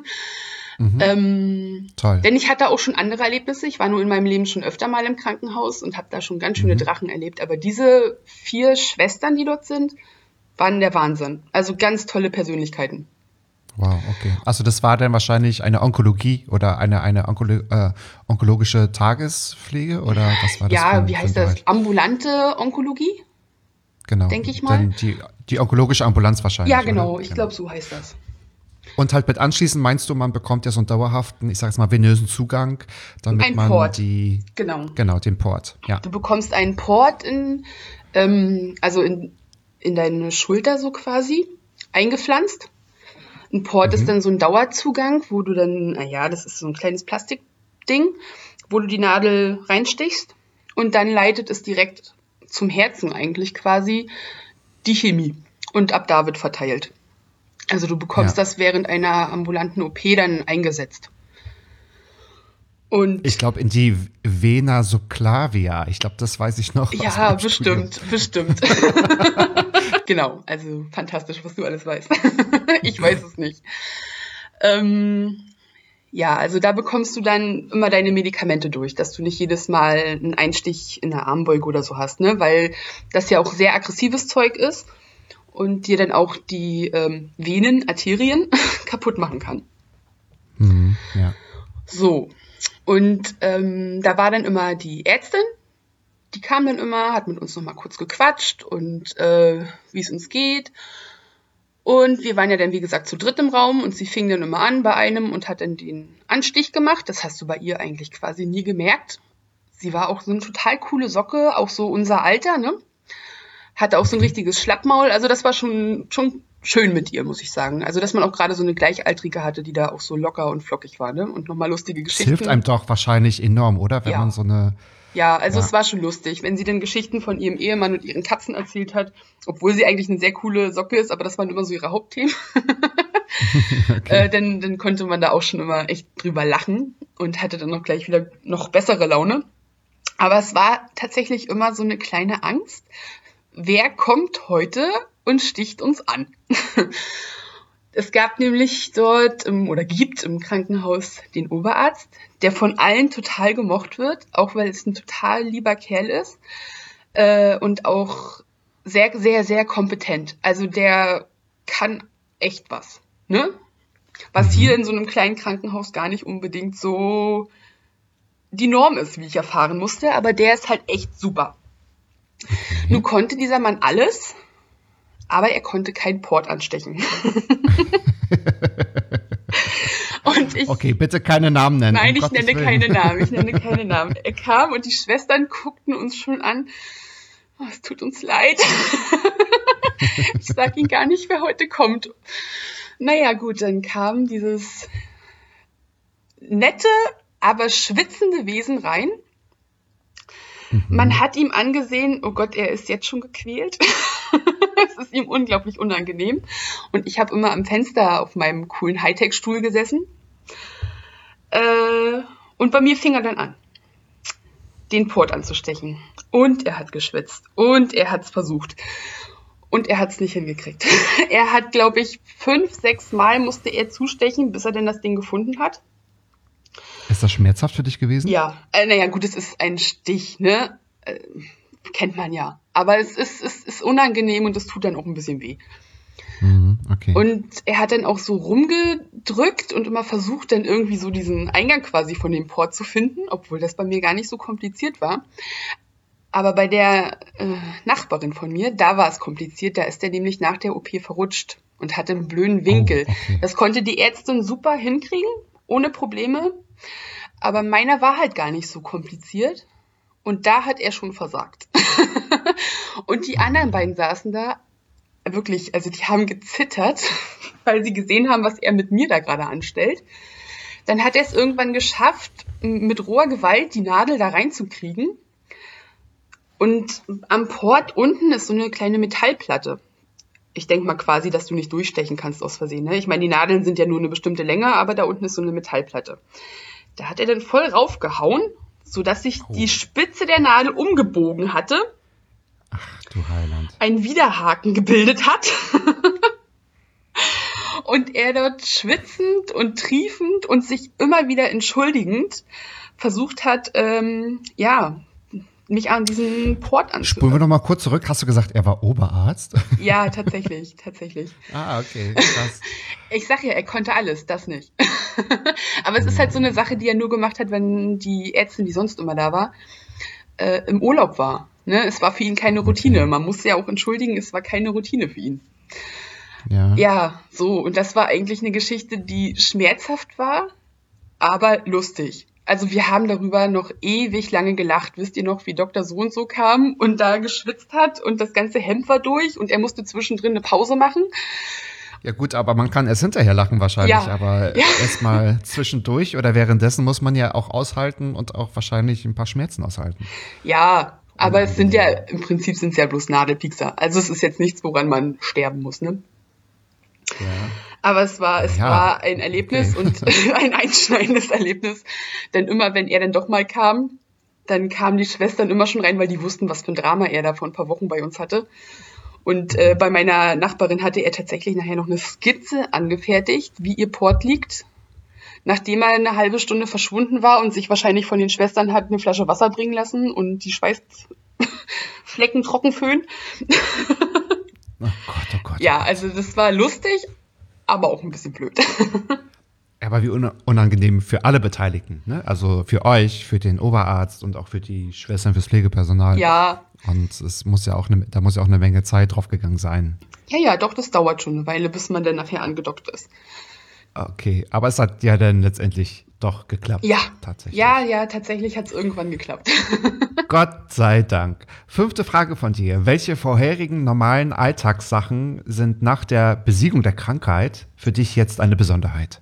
Mhm. ähm, Toll. denn ich hatte auch schon andere Erlebnisse. Ich war nur in meinem Leben schon öfter mal im Krankenhaus und habe da schon ganz schöne Mhm. Drachen erlebt. Aber diese vier Schwestern, die dort sind, waren der Wahnsinn. Also ganz tolle Persönlichkeiten. Wow, okay. Also das war dann wahrscheinlich eine Onkologie oder eine, eine Onkolo äh, onkologische Tagespflege oder was war das? Ja, für ein- wie für ein heißt das? Bereich? Ambulante Onkologie? Genau. denk ich mal. Dann die, die onkologische Ambulanz wahrscheinlich. Ja, genau. Oder? Ich glaube, so heißt das. Und halt mit anschließend meinst du, man bekommt ja so einen dauerhaften, ich sag jetzt mal, venösen Zugang, damit Ein man Port. die, Genau. genau, den Port, ja. Du bekommst einen Port in, ähm, also in, in deine Schulter so quasi eingepflanzt. Ein Port ist dann so ein Dauerzugang, wo du dann, naja, das ist so ein kleines Plastikding, wo du die Nadel reinstichst und dann leitet es direkt zum Herzen eigentlich quasi die Chemie und ab da wird verteilt. Also du bekommst Ja. das während einer ambulanten O P dann eingesetzt. Und Ich glaube, in die Vena subclavia, ich glaube, das weiß ich noch. aus ja, meinem Studium. bestimmt, bestimmt. Genau, also fantastisch, was du alles weißt. Ich weiß es nicht. Ähm, ja, also da bekommst du dann immer deine Medikamente durch, dass du nicht jedes Mal einen Einstich in der Armbeuge oder so hast, ne? Weil das ja auch sehr aggressives Zeug ist und dir dann auch die ähm, Venen, Arterien kaputt machen kann. Mhm, ja. So, und ähm, da war dann immer die Ärztin, die kam dann immer, hat mit uns nochmal kurz gequatscht und äh, wie es uns geht. Und wir waren ja dann, wie gesagt, zu dritt im Raum und sie fing dann immer an bei einem und hat dann den Anstich gemacht. Das hast du bei ihr eigentlich quasi nie gemerkt. Sie war auch so eine total coole Socke, auch so unser Alter, ne? Hatte auch so ein richtiges Schlappmaul. Also das war schon, schon schön mit ihr, muss ich sagen. Also, dass man auch gerade so eine Gleichaltrige hatte, die da auch so locker und flockig war, ne? Und nochmal lustige Das Geschichten. hilft einem doch wahrscheinlich enorm, oder? Wenn Ja. man so eine. Ja, also Ja. es war schon lustig, wenn sie dann Geschichten von ihrem Ehemann und ihren Katzen erzählt hat, obwohl sie eigentlich eine sehr coole Socke ist, aber das waren immer so ihre Hauptthemen. Okay. äh, dann, dann konnte man da auch schon immer echt drüber lachen und hatte dann noch gleich wieder noch bessere Laune. Aber es war tatsächlich immer so eine kleine Angst. Wer kommt heute und sticht uns an? Es gab nämlich dort im, oder gibt im Krankenhaus den Oberarzt, der von allen total gemocht wird, auch weil es ein total lieber Kerl ist äh, und auch sehr, sehr, sehr kompetent. Also der kann echt was, ne? Was hier in so einem kleinen Krankenhaus gar nicht unbedingt so die Norm ist, wie ich erfahren musste, aber der ist halt echt super. Nun konnte dieser Mann alles, aber er konnte keinen Port anstechen. Und ich, Okay, bitte keine Namen nennen. nein, um ich Gottes nenne Willen. keine Namen, ich nenne keine Namen. Er kam und die Schwestern guckten uns schon an. Oh, es tut uns leid. Ich sag Ihnen gar nicht, wer heute kommt. Naja, gut, dann kam dieses nette, aber schwitzende Wesen rein. Man hat ihm angesehen, oh Gott, er ist jetzt schon gequält. Es ist ihm unglaublich unangenehm. Und ich habe immer am Fenster auf meinem coolen Hightech-Stuhl gesessen. Äh, und bei mir fing er dann an, den Port anzustechen. Und er hat geschwitzt. Und er hat es versucht. Und er hat es nicht hingekriegt. Er hat, glaube ich, fünf, sechs Mal musste er zustechen, bis er denn das Ding gefunden hat. Ist das schmerzhaft für dich gewesen? Ja, äh, naja, gut, es ist ein Stich, ne? Äh, kennt man ja. Aber es ist, es ist unangenehm und es tut dann auch ein bisschen weh. Mhm, okay. Und er hat dann auch so rumgedrückt und immer versucht, dann irgendwie so diesen Eingang quasi von dem Port zu finden, obwohl das bei mir gar nicht so kompliziert war. Aber bei der äh, Nachbarin von mir, da war es kompliziert. Da ist er nämlich nach der O P verrutscht und hatte einen blöden Winkel. Oh, okay. Das konnte die Ärztin super hinkriegen, ohne Probleme. Aber meiner war halt gar nicht so kompliziert. Und da hat er schon versagt. Und die anderen beiden saßen da, wirklich, also die haben gezittert, weil sie gesehen haben, was er mit mir da gerade anstellt. Dann hat er es irgendwann geschafft, mit roher Gewalt die Nadel da reinzukriegen. Und am Port unten ist so eine kleine Metallplatte. Ich denke mal quasi, dass du nicht durchstechen kannst aus Versehen. Ne? Ich meine, die Nadeln sind ja nur eine bestimmte Länge, aber da unten ist so eine Metallplatte. Da hat er dann voll raufgehauen, sodass sich Oh. die Spitze der Nadel umgebogen hatte, Ach du Heiland. ein Widerhaken gebildet hat und er dort schwitzend und triefend und sich immer wieder entschuldigend versucht hat, ähm, ja, mich an diesen Port Spulen wir anzuhören. noch mal kurz zurück. Hast du gesagt, er war Oberarzt? Ja, tatsächlich, tatsächlich. Ah, okay, krass. Ich sag ja, er konnte alles, das nicht. Aber es ist halt so eine Sache, die er nur gemacht hat, wenn die Ärztin, die sonst immer da war, äh, im Urlaub war. Ne? Es war für ihn keine Routine. Man musste ja auch entschuldigen, es war keine Routine für ihn. Ja. Ja, so. Und das war eigentlich eine Geschichte, die schmerzhaft war, aber lustig. Also wir haben darüber noch ewig lange gelacht. Wisst ihr noch, wie Doktor So und so kam und da geschwitzt hat und das ganze Hemd war durch und er musste zwischendrin eine Pause machen? Ja gut, aber man kann erst hinterher lachen wahrscheinlich, Ja. aber Ja. erstmal zwischendurch oder währenddessen muss man ja auch aushalten und auch wahrscheinlich ein paar Schmerzen aushalten. Ja, aber es sind ja, im Prinzip sind es ja bloß Nadelpiekser. Also es ist jetzt nichts, woran man sterben muss, ne? Ja. Aber es war, es Ja, war ein Erlebnis okay. und ein einschneidendes Erlebnis. Denn immer, wenn er dann doch mal kam, dann kamen die Schwestern immer schon rein, weil die wussten, was für ein Drama er da vor ein paar Wochen bei uns hatte. Und äh, bei meiner Nachbarin hatte er tatsächlich nachher noch eine Skizze angefertigt, wie ihr Port liegt. Nachdem er eine halbe Stunde verschwunden war und sich wahrscheinlich von den Schwestern hat eine Flasche Wasser bringen lassen und die Schweißflecken trocken föhnen. Oh Gott, oh Gott. Ja, also das war lustig, aber auch ein bisschen blöd. Aber wie un- unangenehm für alle Beteiligten, ne? Also für euch, für den Oberarzt und auch für die Schwestern, fürs Pflegepersonal. Ja, Und es muss ja auch, ne, da muss ja auch eine Menge Zeit drauf gegangen sein. ja, ja, doch, das dauert schon eine Weile, bis man dann nachher angedockt ist. Okay, aber es hat ja dann letztendlich doch geklappt. Ja, tatsächlich. Ja, ja, tatsächlich hat es irgendwann geklappt. Gott sei Dank. Fünfte Frage von dir. Welche vorherigen normalen Alltagssachen sind nach der Besiegung der Krankheit für dich jetzt eine Besonderheit?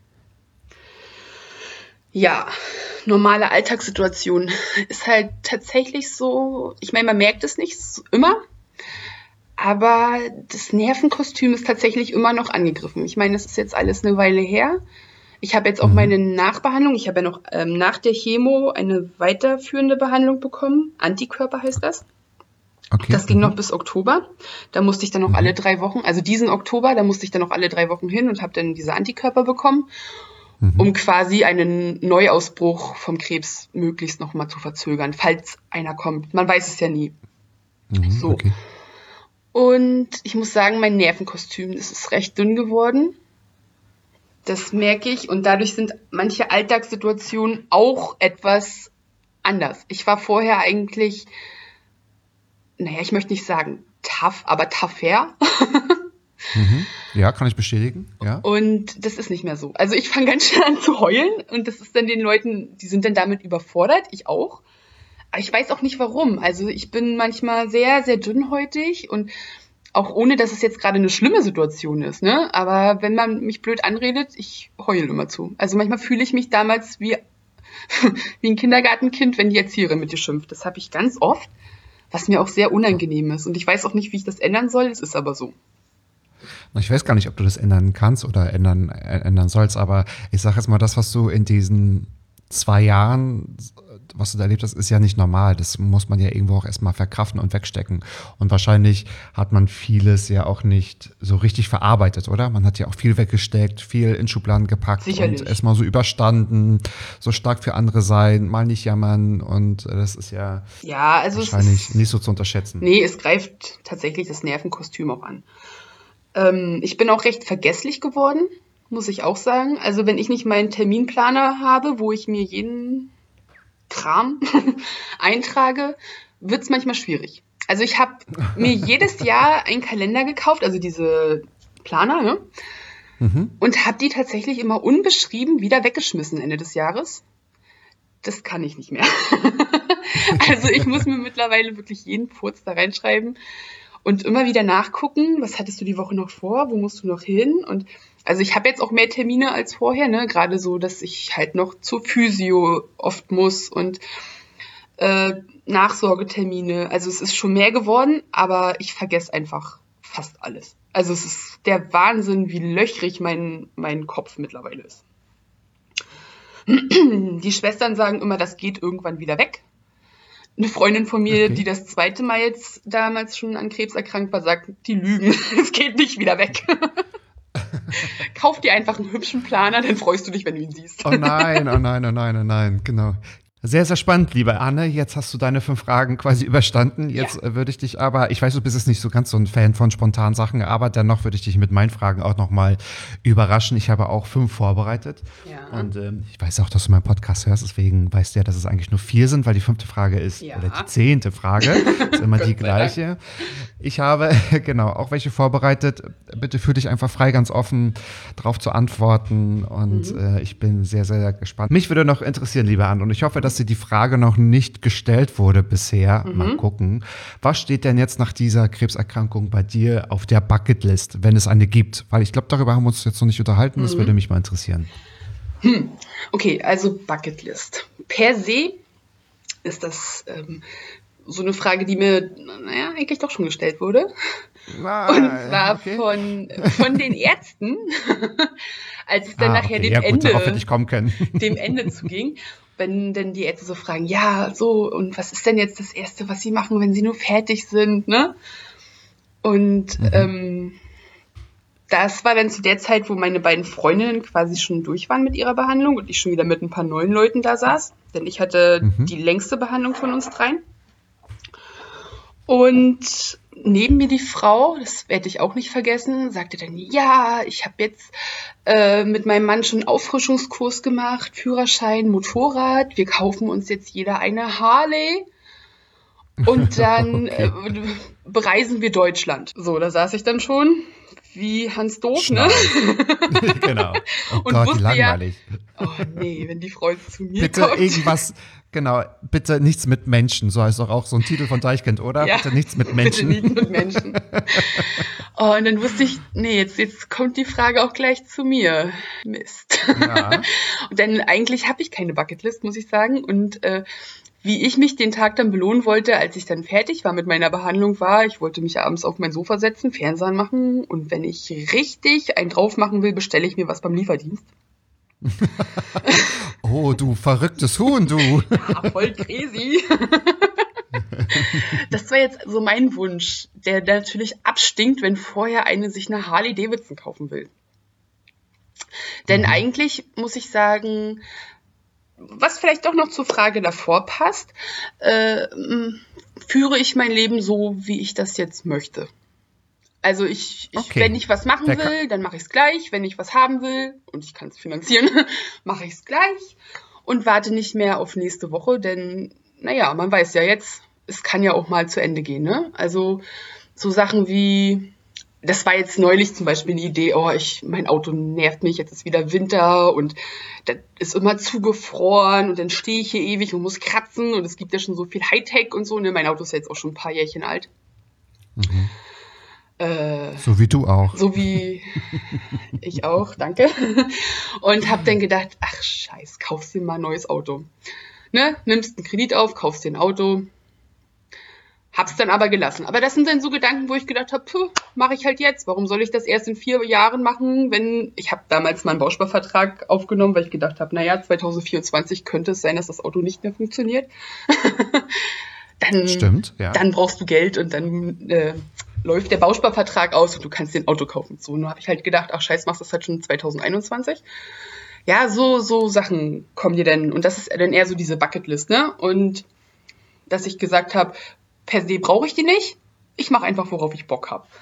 Ja, normale Alltagssituation ist halt tatsächlich so, ich meine, man merkt es nicht immer, aber das Nervenkostüm ist tatsächlich immer noch angegriffen. Ich meine, das ist jetzt alles eine Weile her. Ich habe jetzt auch mhm. meine Nachbehandlung, ich habe ja noch ähm, nach der Chemo eine weiterführende Behandlung bekommen, Antikörper heißt das. Okay. Das ging mhm. noch bis Oktober, da musste ich dann noch mhm. alle drei Wochen, also diesen Oktober, da musste ich dann noch alle drei Wochen hin und habe dann diese Antikörper bekommen. Mhm. Um quasi einen Neuausbruch vom Krebs möglichst noch mal zu verzögern, falls einer kommt. Man weiß es ja nie. Mhm, so. Okay. Und ich muss sagen, mein Nervenkostüm, das ist recht dünn geworden. Das merke ich. Und dadurch sind manche Alltagssituationen auch etwas anders. Ich war vorher eigentlich, naja, ich möchte nicht sagen tough, aber tougher. Mhm. Ja, kann ich bestätigen. Ja. Und das ist nicht mehr so. Also ich fange ganz schnell an zu heulen und das ist dann den Leuten, die sind dann damit überfordert, ich auch. Aber ich weiß auch nicht warum. Also ich bin manchmal sehr, sehr dünnhäutig und auch ohne, dass es jetzt gerade eine schlimme Situation ist, ne? Aber wenn man mich blöd anredet, ich heule immer zu. Also manchmal fühle ich mich damals wie, wie ein Kindergartenkind, wenn die Erzieherin mit dir schimpft. Das habe ich ganz oft, was mir auch sehr unangenehm ist. Und ich weiß auch nicht, wie ich das ändern soll, es ist aber so. Ich weiß gar nicht, ob du das ändern kannst oder ändern, ändern sollst, aber ich sage jetzt mal, das, was du in diesen zwei Jahren, was du da erlebt hast, ist ja nicht normal. Das muss man ja irgendwo auch erstmal verkraften und wegstecken. Und wahrscheinlich hat man vieles ja auch nicht so richtig verarbeitet, oder? Man hat ja auch viel weggesteckt, viel in Schubladen gepackt. Sicherlich. Und erstmal so überstanden, so stark für andere sein, mal nicht jammern. Und das ist ja, ja also wahrscheinlich es ist, nicht so zu unterschätzen. Nee, es greift tatsächlich das Nervenkostüm auch an. Ähm, ich bin auch recht vergesslich geworden, muss ich auch sagen. Also wenn ich nicht meinen Terminplaner habe, wo ich mir jeden Kram eintrage, wird es manchmal schwierig. Also ich habe mir jedes Jahr einen Kalender gekauft, also diese Planer, ne? Mhm. Und habe die tatsächlich immer unbeschrieben wieder weggeschmissen Ende des Jahres. Das kann ich nicht mehr. Also ich muss mir mittlerweile wirklich jeden Furz da reinschreiben. Und immer wieder nachgucken, was hattest du die Woche noch vor, wo musst du noch hin? Und also ich habe jetzt auch mehr Termine als vorher, ne? Gerade so, dass ich halt noch zur Physio oft muss und äh, Nachsorgetermine. Also es ist schon mehr geworden, aber ich vergesse einfach fast alles. Also es ist der Wahnsinn, wie löchrig mein, mein Kopf mittlerweile ist. Die Schwestern sagen immer, das geht irgendwann wieder weg. Eine Freundin von mir, okay. die das zweite Mal jetzt damals schon an Krebs erkrankt war, sagt, die lügen, es geht nicht wieder weg. Kauf dir einfach einen hübschen Planer, dann freust du dich, wenn du ihn siehst. Oh nein, oh nein, oh nein, oh nein, genau. Sehr, sehr spannend, liebe Anne. Jetzt hast du deine fünf Fragen quasi überstanden. Jetzt ja. würde ich dich aber, ich weiß, du bist jetzt nicht so ganz so ein Fan von spontanen Sachen, aber dennoch würde ich dich mit meinen Fragen auch nochmal überraschen. Ich habe auch fünf vorbereitet. Ja. Und ähm, ich weiß auch, dass du meinen Podcast hörst, deswegen weißt du ja, dass es eigentlich nur vier sind, weil die fünfte Frage ist, ja. oder die zehnte Frage, ist immer die gleiche. Ich habe, genau, auch welche vorbereitet. Bitte fühl dich einfach frei, ganz offen drauf zu antworten. Und mhm. äh, ich bin sehr, sehr gespannt. Mich würde noch interessieren, liebe Anne, und ich hoffe, dass dir die Frage noch nicht gestellt wurde bisher. Mhm. Mal gucken. Was steht denn jetzt nach dieser Krebserkrankung bei dir auf der Bucketlist, wenn es eine gibt? Weil ich glaube, darüber haben wir uns jetzt noch nicht unterhalten. Das mhm. würde mich mal interessieren. Hm. Okay, also Bucketlist. Per se ist das ähm, so eine Frage, die mir, naja, eigentlich doch schon gestellt wurde. Ah, und zwar okay. von, von den Ärzten, als es dann ah, nachher okay. dem, ja, gut, Ende, darauf hätte ich kommen können. dem Ende zuging. Wenn denn die Ärzte so fragen, ja, so, und was ist denn jetzt das Erste, was sie machen, wenn sie nur fertig sind, ne? Und mhm. ähm, das war dann zu der Zeit, wo meine beiden Freundinnen quasi schon durch waren mit ihrer Behandlung und ich schon wieder mit ein paar neuen Leuten da saß, denn ich hatte mhm. die längste Behandlung von uns dreien. Und neben mir die Frau, das werde ich auch nicht vergessen, sagte dann, ja, ich habe jetzt äh, mit meinem Mann schon einen Auffrischungskurs gemacht, Führerschein, Motorrad, wir kaufen uns jetzt jeder eine Harley. Und dann Okay. äh, bereisen wir Deutschland. So, da saß ich dann schon wie Hans Doof, ne? Genau. Oh Und Gott, wie wusste langweilig. Oh nee, wenn die Frau jetzt zu mir Bitte kommt. irgendwas, genau, bitte nichts mit Menschen. So heißt doch auch so ein Titel von Deichkind, oder? Ja. Bitte nichts mit Bitte Menschen. nicht mit Menschen. Oh, und dann wusste ich, nee, jetzt, jetzt kommt die Frage auch gleich zu mir. Mist. Ja. Denn eigentlich habe ich keine Bucketlist, muss ich sagen. Und äh, wie ich mich den Tag dann belohnen wollte, als ich dann fertig war mit meiner Behandlung, war, ich wollte mich abends auf mein Sofa setzen, Fernseher machen und wenn ich richtig einen drauf machen will, bestelle ich mir was beim Lieferdienst. Oh, du verrücktes Huhn, du. Ja, voll crazy. Das war jetzt so mein Wunsch, der natürlich abstinkt, wenn vorher eine sich eine Harley Davidson kaufen will. Denn Mhm. eigentlich muss ich sagen, was vielleicht auch noch zur Frage davor passt, äh, m, führe ich mein Leben so, wie ich das jetzt möchte. Also ich, ich Okay. wenn ich was machen Wer kann- will, dann mache ich es gleich. Wenn ich was haben will und ich kann es finanzieren, mache ich es gleich und warte nicht mehr auf nächste Woche, denn naja, man weiß ja jetzt, es kann ja auch mal zu Ende gehen. Ne? Also so Sachen wie, das war jetzt neulich zum Beispiel eine Idee, oh, ich, mein Auto nervt mich, jetzt ist wieder Winter und das ist immer zugefroren und dann stehe ich hier ewig und muss kratzen und es gibt ja schon so viel Hightech und so. Ne? Mein Auto ist ja jetzt auch schon ein paar Jährchen alt. Mhm. Äh, So wie du auch. so wie ich auch, danke. Und hab dann gedacht, ach scheiß, kaufst dir mal ein neues Auto. Ne? Nimmst einen Kredit auf, kaufst dir ein Auto. Hab's dann aber gelassen. Aber das sind dann so Gedanken, wo ich gedacht habe, mache ich halt jetzt. Warum soll ich das erst in vier Jahren machen, wenn ich habe damals mal einen Bausparvertrag aufgenommen, weil ich gedacht habe, naja, zwanzig vierundzwanzig könnte es sein, dass das Auto nicht mehr funktioniert. dann, Stimmt, ja. Dann brauchst du Geld und dann äh, läuft der Bausparvertrag aus und du kannst dir ein Auto kaufen. So, nun habe ich halt gedacht, ach scheiß, machst du das halt schon zwanzig einundzwanzig. Ja, so, so Sachen kommen dir dann. Und das ist dann eher so diese Bucketlist, ne? Und dass ich gesagt habe, per se brauche ich die nicht. Ich mache einfach, worauf ich Bock habe.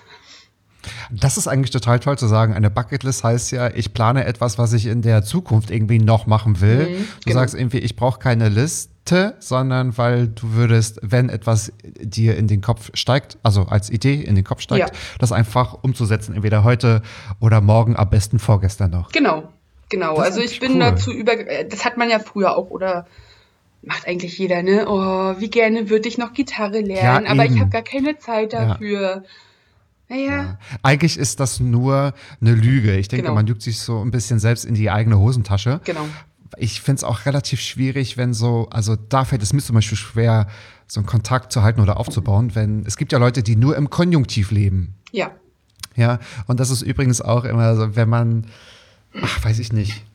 Das ist eigentlich total toll zu sagen. Eine Bucketlist heißt ja, ich plane etwas, was ich in der Zukunft irgendwie noch machen will. Mhm, du genau. sagst irgendwie, ich brauche keine Liste, sondern weil du würdest, wenn etwas dir in den Kopf steigt, also als Idee in den Kopf steigt, Ja. das einfach umzusetzen, entweder heute oder morgen, am besten vorgestern noch. Genau, genau. Das ist Also ich eigentlich bin cool. dazu über, das hat man ja früher auch oder macht eigentlich jeder, ne? Oh, wie gerne würde ich noch Gitarre lernen, Ja, aber eben. ich habe gar keine Zeit Ja. dafür. Naja, Ja. Eigentlich ist das nur eine Lüge. Ich denke, Genau. man lügt sich so ein bisschen selbst in die eigene Hosentasche. genau. Ich finde es auch relativ schwierig, wenn so, also da fällt es mir zum Beispiel schwer, so einen Kontakt zu halten oder aufzubauen, wenn es gibt ja Leute, die nur im Konjunktiv leben. Ja, Ja, und das ist übrigens auch immer so, wenn man, ach, weiß ich nicht,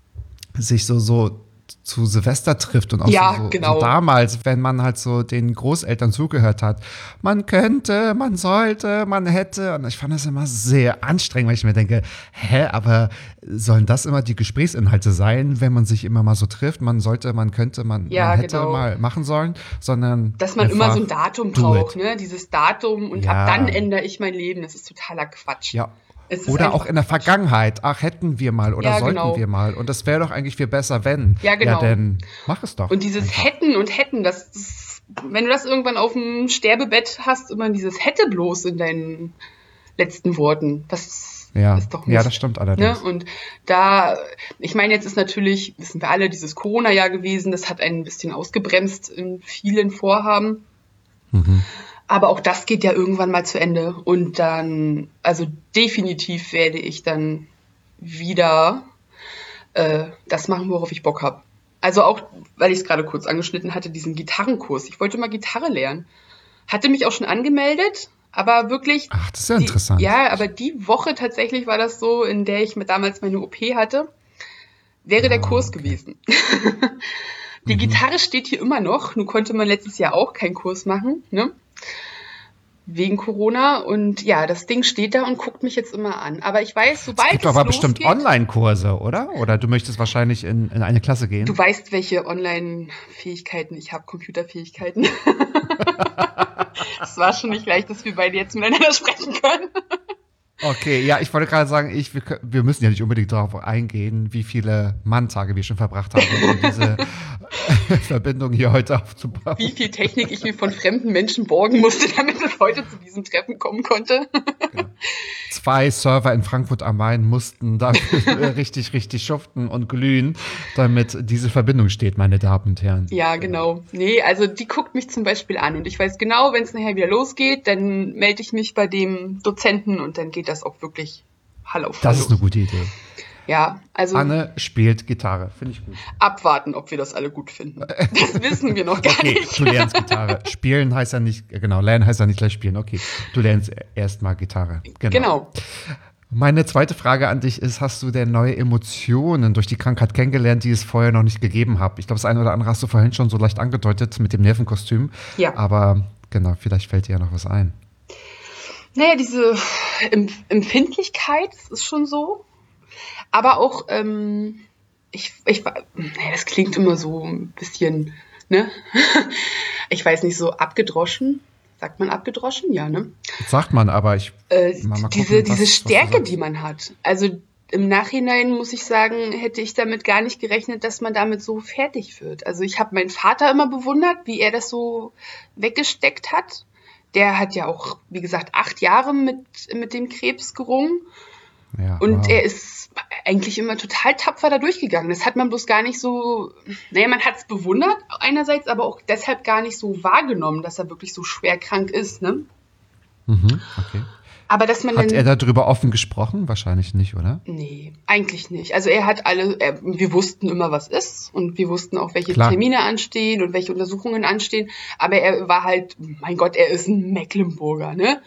sich so, so zu Silvester trifft und auch Ja, so, so, genau. so damals, wenn man halt so den Großeltern zugehört hat, man könnte, man sollte, man hätte, und ich fand das immer sehr anstrengend, weil ich mir denke, hä, aber sollen das immer die Gesprächsinhalte sein, wenn man sich immer mal so trifft, man sollte, man könnte, man, Ja, man hätte genau. mal machen sollen, sondern dass man immer einfach so ein Datum do braucht, it. ne? Dieses Datum und Ja. ab dann ändere ich mein Leben. Das ist totaler Quatsch. Ja. Es ist Oder einfach auch in der Quatsch. Vergangenheit. Ach, hätten wir mal oder Ja, sollten genau. wir mal. Und das wäre doch eigentlich viel besser, wenn. Ja, genau. Ja, dann mach es doch. Und dieses einfach. Hätten und Hätten, das, das, wenn du das irgendwann auf dem Sterbebett hast, immer dieses Hätte bloß in deinen letzten Worten. Das Ja. ist doch nicht. Ja, das stimmt allerdings. Ne? Und da, ich meine, jetzt ist natürlich, wissen wir alle, dieses Corona-Jahr gewesen, das hat ein bisschen ausgebremst in vielen Vorhaben. Mhm. Aber auch das geht ja irgendwann mal zu Ende. Und dann, also definitiv werde ich dann wieder äh, das machen, worauf ich Bock habe. Also auch, weil ich es gerade kurz angeschnitten hatte, diesen Gitarrenkurs. Ich wollte mal Gitarre lernen. Hatte mich auch schon angemeldet, aber wirklich. Ach, das ist ja die, interessant. Ja, aber die Woche tatsächlich war das so, in der ich mit damals meine O P hatte, wäre der Ah, Kurs okay. gewesen. Die Mhm. Gitarre steht hier immer noch. Nun konnte man letztes Jahr auch keinen Kurs machen, ne? Wegen Corona. Und ja, das Ding steht da und guckt mich jetzt immer an. Aber ich weiß, sobald Es gibt es aber bestimmt losgeht, Online-Kurse, oder? Oder du möchtest wahrscheinlich in, in eine Klasse gehen? du weißt, welche Online-Fähigkeiten ich habe, Computerfähigkeiten. Es war schon nicht leicht, dass wir beide jetzt miteinander sprechen können. Okay, ja, ich wollte gerade sagen, ich, wir, kö- wir müssen ja nicht unbedingt darauf eingehen, wie viele Manntage wir schon verbracht haben, um diese Verbindung hier heute aufzubauen. Wie viel Technik ich mir von fremden Menschen borgen musste, damit es heute zu diesem Treffen kommen konnte. Genau. Zwei Server in Frankfurt am Main mussten dafür richtig, richtig schuften und glühen, damit diese Verbindung steht, meine Damen und Herren. Ja, genau. Nee, also die guckt mich zum Beispiel an und ich weiß genau, wenn es nachher wieder losgeht, dann melde ich mich bei dem Dozenten und dann geht das auch wirklich Hall auf Hall Das ist eine gute Idee. Ja, also Anne spielt Gitarre, finde ich gut. abwarten, ob wir das alle gut finden. Das wissen wir noch gar Okay, nicht. du lernst Gitarre. Spielen heißt ja nicht, genau, lernen heißt ja nicht gleich spielen. Okay, du lernst erstmal Gitarre. Genau. Genau. Meine zweite Frage an dich ist, hast du denn neue Emotionen durch die Krankheit kennengelernt, die es vorher noch nicht gegeben hat? Ich glaube, das eine oder andere hast du vorhin schon so leicht angedeutet mit dem Nervenkostüm. Ja. Aber genau, vielleicht fällt dir ja noch was ein. Naja, diese Empf- Empfindlichkeit ist schon so. Aber auch, ähm, ich, ich, naja, das klingt immer so ein bisschen, ne? Ich weiß nicht, so abgedroschen. Sagt man abgedroschen? Ja, ne? Das sagt man, aber ich. Äh, mal, mal diese gucken, was- diese was du Stärke, sagst. die man hat. Also im Nachhinein muss ich sagen, hätte ich damit gar nicht gerechnet, dass man damit so fertig wird. Also ich habe meinen Vater immer bewundert, wie er das so weggesteckt hat. Der hat ja auch, wie gesagt, acht Jahre mit, mit dem Krebs gerungen. Ja, Und wow. er ist eigentlich immer total tapfer da durchgegangen. Das hat man bloß gar nicht so, naja, man hat es bewundert einerseits, aber auch deshalb gar nicht so wahrgenommen, dass er wirklich so schwer krank ist, ne? Mhm, okay. Aber dass man Hat dann, er darüber offen gesprochen? Wahrscheinlich nicht, oder? nee, eigentlich nicht. Also er hat alle, er, wir wussten immer, was ist und wir wussten auch, welche Klar. Termine anstehen und welche Untersuchungen anstehen, aber er war halt, mein Gott, er ist ein Mecklenburger, ne?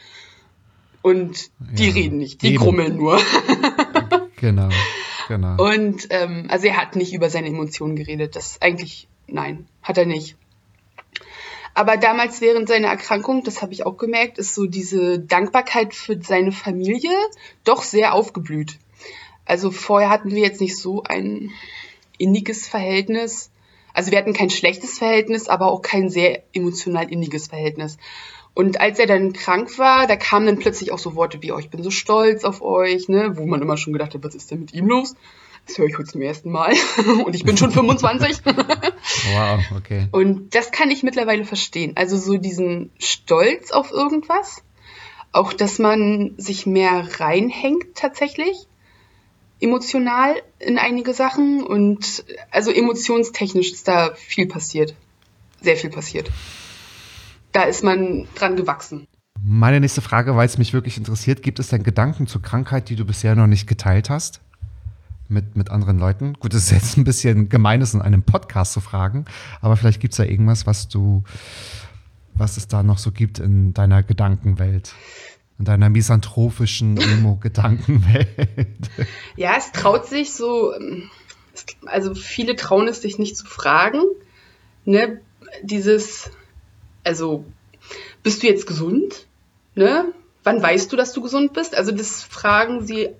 Und die Ja, reden nicht, die eben. grummeln nur. Genau, genau. Und ähm, also er hat nicht über seine Emotionen geredet. Das eigentlich, nein, hat er nicht. Aber damals während seiner Erkrankung, das habe ich auch gemerkt, ist so diese Dankbarkeit für seine Familie doch sehr aufgeblüht. Also vorher hatten wir jetzt nicht so ein inniges Verhältnis. Also wir hatten kein schlechtes Verhältnis, aber auch kein sehr emotional inniges Verhältnis. Und als er dann krank war, da kamen dann plötzlich auch so Worte wie, oh, ich bin so stolz auf euch, ne, wo man immer schon gedacht hat, was ist denn mit ihm los? Das höre ich heute zum ersten Mal. Und ich bin schon fünfundzwanzig. Wow, okay. Und das kann ich mittlerweile verstehen. Also so diesen Stolz auf irgendwas. Auch, dass man sich mehr reinhängt tatsächlich. Emotional in einige Sachen. Und also emotionstechnisch ist da viel passiert. Sehr viel passiert. Da ist man dran gewachsen. Meine nächste Frage, weil es mich wirklich interessiert, gibt es denn Gedanken zur Krankheit, die du bisher noch nicht geteilt hast? Mit, mit anderen Leuten? Gut, das ist jetzt ein bisschen gemein, das in einem Podcast zu fragen, aber vielleicht gibt es da irgendwas, was du, was es da noch so gibt in deiner Gedankenwelt, in deiner misanthropischen Emo-Gedankenwelt. Ja, es traut sich so, es, also viele trauen es sich nicht zu fragen, ne, dieses, also, bist du jetzt gesund, ne, wann weißt du, dass du gesund bist, also das fragen sie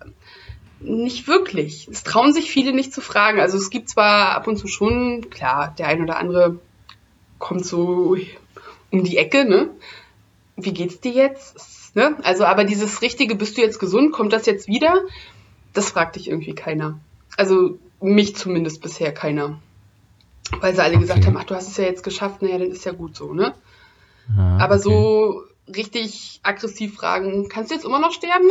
nicht wirklich. Es trauen sich viele nicht zu fragen. Also es gibt zwar ab und zu schon, klar, der ein oder andere kommt so um die Ecke, ne? Wie geht's dir jetzt? Ne? Also, aber dieses richtige, bist du jetzt gesund, kommt das jetzt wieder? Das fragt dich irgendwie keiner. Also mich zumindest bisher keiner. Weil sie alle Okay. gesagt haben, ach, du hast es ja jetzt geschafft, naja, dann ist ja gut so, ne? Ah, Aber okay. so richtig aggressiv fragen, kannst du jetzt immer noch sterben?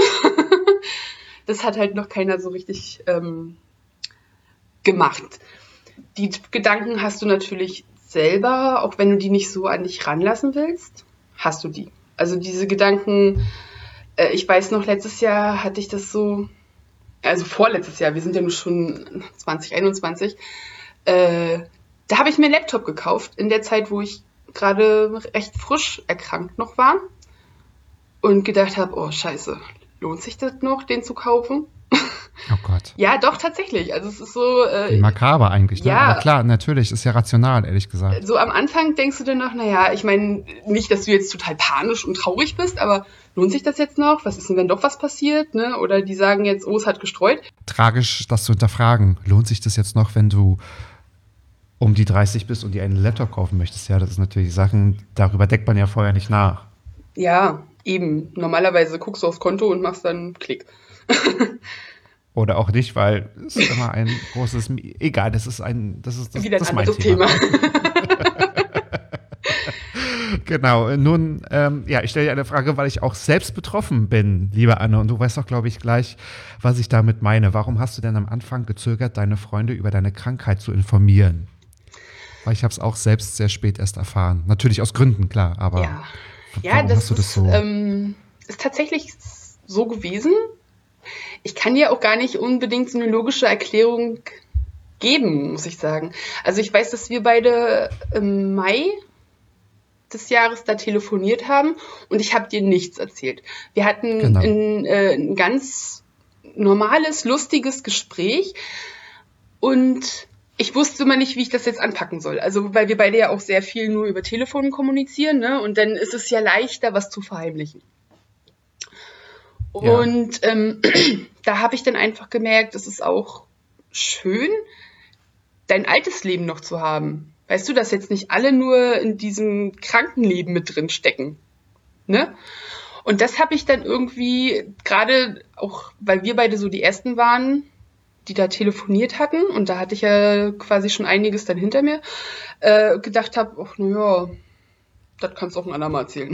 Das hat halt noch keiner so richtig ähm, gemacht. Die Gedanken hast du natürlich selber, auch wenn du die nicht so an dich ranlassen willst, hast du die. Also diese Gedanken, äh, ich weiß noch, letztes Jahr hatte ich das so, also vorletztes Jahr, wir sind ja nun schon zwanzig einundzwanzig, äh, da habe ich mir einen Laptop gekauft, in der Zeit, wo ich gerade recht frisch erkrankt noch war und gedacht habe, oh scheiße, lohnt sich das noch, den zu kaufen? Oh Gott. Ja, doch, tatsächlich. Also es ist so, Wie äh, makaber eigentlich, ne? ja. Aber klar, natürlich, ist ja rational, ehrlich gesagt. so am Anfang denkst du dir noch, naja, ich meine, nicht, dass du jetzt total panisch und traurig bist, aber lohnt sich das jetzt noch? Was ist denn, wenn doch was passiert? Ne? Oder die sagen jetzt, oh, es hat gestreut. Tragisch, das zu hinterfragen. Lohnt sich das jetzt noch, wenn du um die dreißig bist und dir einen Laptop kaufen möchtest? Ja, das ist natürlich Sachen, darüber denkt man ja vorher nicht nach. Ja, eben. Normalerweise guckst du aufs Konto und machst dann einen Klick. Oder auch nicht, weil es ist immer ein großes, egal, das ist ein, das ist das, Wieder ein das ist mein anderes Thema. Thema. Genau, nun, ähm, ja, ich stelle dir eine Frage, weil ich auch selbst betroffen bin, liebe Anne, und du weißt doch, glaube ich, gleich, was ich damit meine. Warum hast du denn am Anfang gezögert, deine Freunde über deine Krankheit zu informieren? Weil ich habe es auch selbst sehr spät erst erfahren. Natürlich aus Gründen, klar, aber Ja, warum ja das, hast du das ist, so? ähm, ist tatsächlich so gewesen. Ich kann dir auch gar nicht unbedingt so eine logische Erklärung geben, muss ich sagen. Also ich weiß, dass wir beide im Mai des Jahres da telefoniert haben und ich habe dir nichts erzählt. Wir hatten Genau. ein, äh, ein ganz normales, lustiges Gespräch und ich wusste immer nicht, wie ich das jetzt anpacken soll. Also weil wir beide ja auch sehr viel nur über Telefon kommunizieren, ne? Und dann ist es ja leichter, was zu verheimlichen. Ja. Und ähm, da habe ich dann einfach gemerkt, es ist auch schön, dein altes Leben noch zu haben. Weißt du, dass jetzt nicht alle nur in diesem Krankenleben mit drin stecken. Ne? Und das habe ich dann irgendwie, gerade auch, weil wir beide so die Ersten waren, die da telefoniert hatten, und da hatte ich ja quasi schon einiges dann hinter mir, äh, gedacht habe, ach naja, das kannst du auch ein andermal erzählen.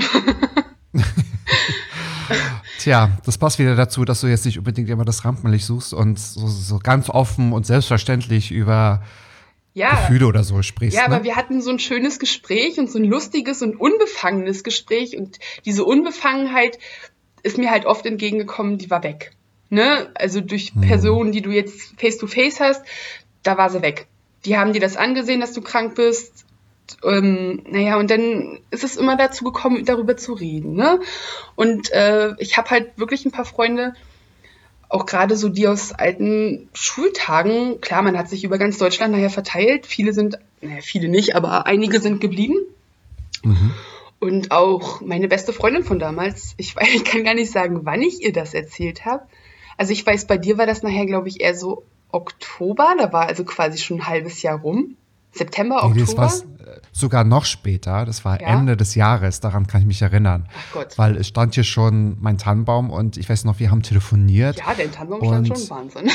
Tja, das passt wieder dazu, dass du jetzt nicht unbedingt immer das Rampenlicht suchst und so, so ganz offen und selbstverständlich über Ja. Gefühle oder so sprichst. Ja, ne? aber wir hatten so ein schönes Gespräch und so ein lustiges und unbefangenes Gespräch, und diese Unbefangenheit ist mir halt oft entgegengekommen, die war weg. Ne? Also durch Hm. Personen, die du jetzt face-to-face hast, da war sie weg. Die haben dir das angesehen, dass du krank bist. Ähm, naja, und dann ist es immer dazu gekommen, darüber zu reden. Ne? Und äh, ich habe halt wirklich ein paar Freunde, auch gerade so die aus alten Schultagen. Klar, man hat sich über ganz Deutschland nachher verteilt. Viele sind, naja, viele nicht, aber einige sind geblieben. Mhm. Und auch meine beste Freundin von damals, ich, weiß, ich kann gar nicht sagen, wann ich ihr das erzählt habe. Also ich weiß, bei dir war das nachher, glaube ich, eher so Oktober. Da war also quasi schon ein halbes Jahr rum. September, Nee, das Oktober. war sogar noch später, das war Ja? Ende des Jahres, daran kann ich mich erinnern. Ach Gott. Weil es stand hier schon mein Tannenbaum und ich weiß noch, wir haben telefoniert. Ja, der Tannenbaum stand Und- schon Wahnsinn.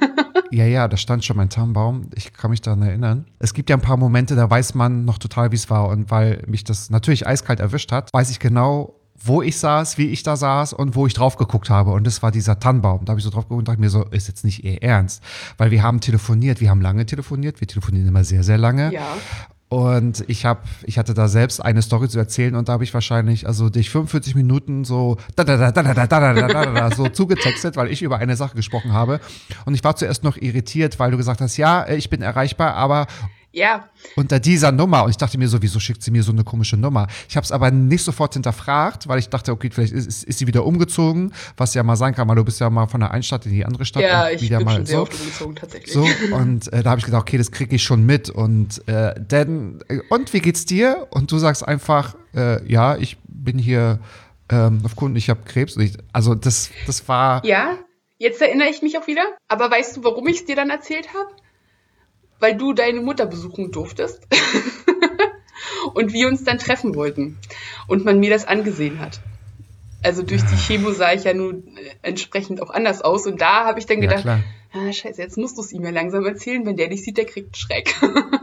Ja, ja, da stand schon mein Tannenbaum. Ich kann mich daran erinnern. Es gibt ja ein paar Momente, da weiß man noch total, wie es war. Und weil mich das natürlich eiskalt erwischt hat, weiß ich genau, wo ich saß, wie ich da saß und wo ich drauf geguckt habe. Und das war dieser Tannenbaum. Da habe ich so drauf geguckt und dachte mir so, ist jetzt nicht ihr Ernst. Weil wir haben telefoniert, wir haben lange telefoniert. Wir telefonieren immer sehr, sehr lange. Ja. Und ich habe, ich hatte da selbst eine Story zu erzählen und da habe ich wahrscheinlich, also dich fünfundvierzig Minuten so da da da da da da da da da da so zugetextet, weil ich über eine Sache gesprochen habe. Und ich war zuerst noch irritiert, weil du gesagt hast, ja, ich bin erreichbar, aber Ja, unter dieser Nummer. Und ich dachte mir so, wieso schickt sie mir so eine komische Nummer? Ich habe es aber nicht sofort hinterfragt, weil ich dachte, okay, vielleicht ist, ist, ist sie wieder umgezogen, was ja mal sein kann, weil du bist ja mal von der einen Stadt in die andere Stadt. ja, und ich wieder bin mal schon sehr so. oft umgezogen, tatsächlich. So, und äh, da habe ich gedacht, okay, das kriege ich schon mit. Und äh, dann, äh, und wie geht's dir? Und du sagst einfach, äh, ja, ich bin hier ähm, auf Kunden, ich habe Krebs. Und ich, also das, das war. Ja, jetzt erinnere ich mich auch wieder. Aber weißt du, warum ich es dir dann erzählt habe? Weil du deine Mutter besuchen durftest und wir uns dann treffen wollten und man mir das angesehen hat. Also durch die Chemo sah ich ja nun entsprechend auch anders aus, und da habe ich dann Ja, gedacht, klar. ah, scheiße, jetzt musst du es ihm ja langsam erzählen, wenn der dich sieht, der kriegt einen Schreck.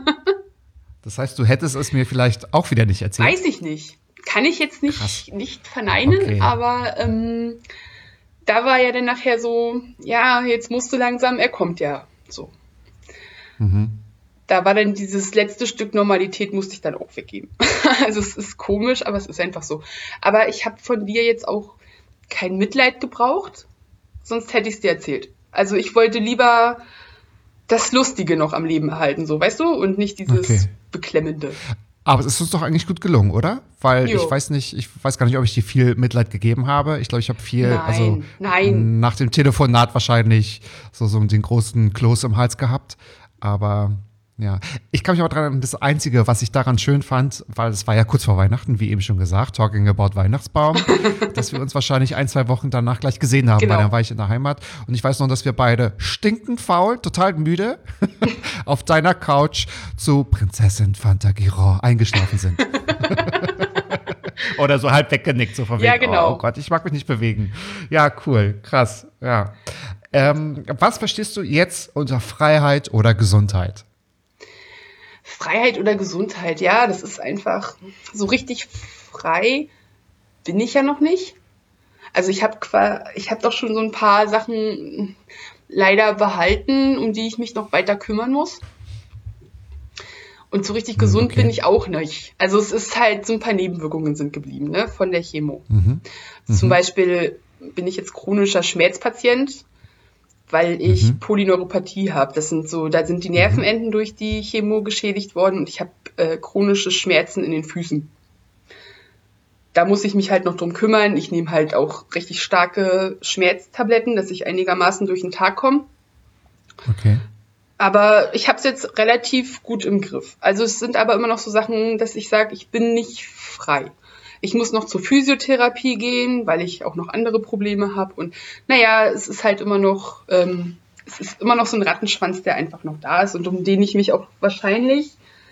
Das heißt, du hättest es mir vielleicht auch wieder nicht erzählt. Weiß ich nicht. Kann ich jetzt Krass. nicht, nicht verneinen, Okay. aber ähm, da war ja dann nachher so, ja, jetzt musst du langsam, er kommt ja so. Mhm. Da war dann dieses letzte Stück Normalität, musste ich dann auch weggeben. Also es ist komisch, aber es ist einfach so. Aber ich habe von dir jetzt auch kein Mitleid gebraucht, sonst hätte ich es dir erzählt. Also ich wollte lieber das Lustige noch am Leben erhalten, so, weißt du? Und nicht dieses Okay. Beklemmende. Aber es ist uns doch eigentlich gut gelungen, oder? Weil Jo. ich weiß nicht, ich weiß gar nicht, ob ich dir viel Mitleid gegeben habe. Ich glaube, ich habe viel, Nein, also nein. nach dem Telefonat wahrscheinlich so, so den großen Kloß im Hals gehabt. Aber ja, ich kann mich aber dran erinnern, das Einzige, was ich daran schön fand, weil es war ja kurz vor Weihnachten, wie eben schon gesagt, Talking About Weihnachtsbaum, dass wir uns wahrscheinlich ein, zwei Wochen danach gleich gesehen haben, Genau. weil dann war ich in der Heimat. Und ich weiß noch, dass wir beide stinkend faul, total müde, auf deiner Couch zu Prinzessin Fantagiron eingeschlafen sind. Oder so halb weggenickt, so von wegen, Ja, genau. oh, oh Gott, ich mag mich nicht bewegen. Ja, cool, krass, ja. Ähm, was verstehst du jetzt unter Freiheit oder Gesundheit? Freiheit oder Gesundheit, ja, das ist einfach so richtig frei bin ich ja noch nicht. Also ich habe ich hab doch schon so ein paar Sachen leider behalten, um die ich mich noch weiter kümmern muss. Und so richtig gesund okay. bin ich auch nicht. Also es ist halt, so ein paar Nebenwirkungen sind geblieben, ne, von der Chemo. Mhm. Zum mhm. Beispiel bin ich jetzt chronischer Schmerzpatient, weil ich mhm. Polyneuropathie habe. Das sind so, da sind die Nervenenden mhm. durch die Chemo geschädigt worden und ich habe äh, chronische Schmerzen in den Füßen. Da muss ich mich halt noch drum kümmern. Ich nehme halt auch richtig starke Schmerztabletten, dass ich einigermaßen durch den Tag komme. Okay. Aber ich habe es jetzt relativ gut im Griff. Also es sind aber immer noch so Sachen, dass ich sage, ich bin nicht frei. Ich muss noch zur Physiotherapie gehen, weil ich auch noch andere Probleme habe. Und naja, es ist halt immer noch, ähm, es ist immer noch so ein Rattenschwanz, der einfach noch da ist und um den ich mich auch wahrscheinlich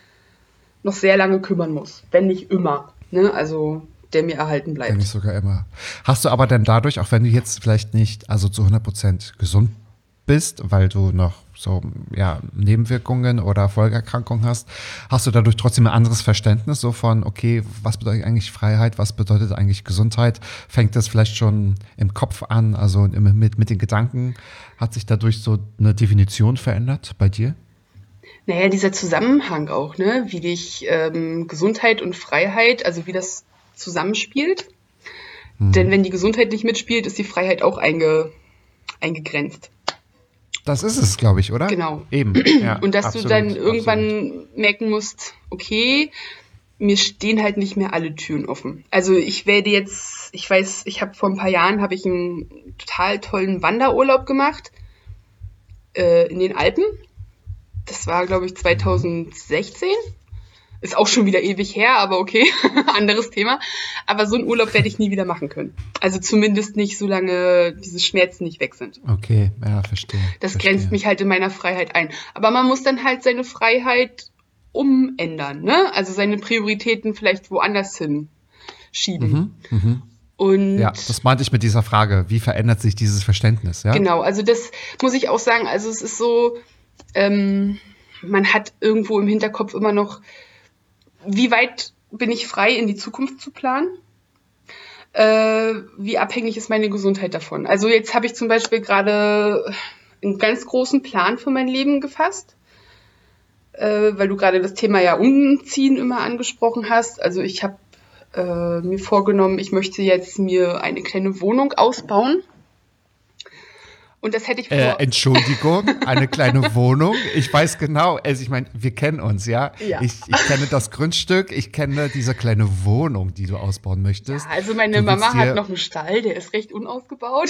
noch sehr lange kümmern muss. Wenn nicht immer. Ne? Also der mir erhalten bleibt. Wenn nicht sogar immer. Hast du aber denn dadurch, auch wenn du jetzt vielleicht nicht also zu hundert Prozent gesund bist, weil du noch so ja, Nebenwirkungen oder Folgeerkrankungen hast, hast du dadurch trotzdem ein anderes Verständnis so von, okay, was bedeutet eigentlich Freiheit, was bedeutet eigentlich Gesundheit? Fängt das vielleicht schon im Kopf an, also mit, mit den Gedanken? Hat sich dadurch so eine Definition verändert bei dir? Naja, dieser Zusammenhang auch, ne, wie dich ähm, Gesundheit und Freiheit, also wie das zusammenspielt. Hm. Denn wenn die Gesundheit nicht mitspielt, ist die Freiheit auch einge, eingegrenzt. Das ist es, glaube ich, oder? Genau. Eben. Ja, und dass absolut, du dann irgendwann absolut. merken musst, okay, mir stehen halt nicht mehr alle Türen offen. Also ich werde jetzt, ich weiß, ich habe vor ein paar Jahren habe ich einen total tollen Wanderurlaub gemacht äh, in den Alpen. Das war, glaube ich, zwanzig sechzehn. Ist auch schon wieder ewig her, aber okay, anderes Thema. Aber so einen Urlaub werde ich nie wieder machen können. Also zumindest nicht, solange diese Schmerzen nicht weg sind. Okay, ja, verstehe. Das verstehe. grenzt mich halt in meiner Freiheit ein. Aber man muss dann halt seine Freiheit umändern, ne? Also seine Prioritäten vielleicht woanders hin schieben. Mhm, mhm. Und ja, das meinte ich mit dieser Frage. Wie verändert sich dieses Verständnis? Ja? Genau, also das muss ich auch sagen. Also es ist so, ähm, man hat irgendwo im Hinterkopf immer noch, wie weit bin ich frei, in die Zukunft zu planen? Äh, wie abhängig ist meine Gesundheit davon? Also jetzt habe ich zum Beispiel gerade einen ganz großen Plan für mein Leben gefasst, äh, weil du gerade das Thema ja Umziehen immer angesprochen hast. Also ich habe äh, mir vorgenommen, ich möchte jetzt mir eine kleine Wohnung ausbauen. Und das hätte ich vor. Äh, Entschuldigung, eine kleine Wohnung. Ich weiß genau, also ich meine, wir kennen uns, ja. ja. Ich, ich kenne das Grundstück, ich kenne diese kleine Wohnung, die du ausbauen möchtest. Ja, also meine Mama hat noch einen Stall, der ist recht unausgebaut.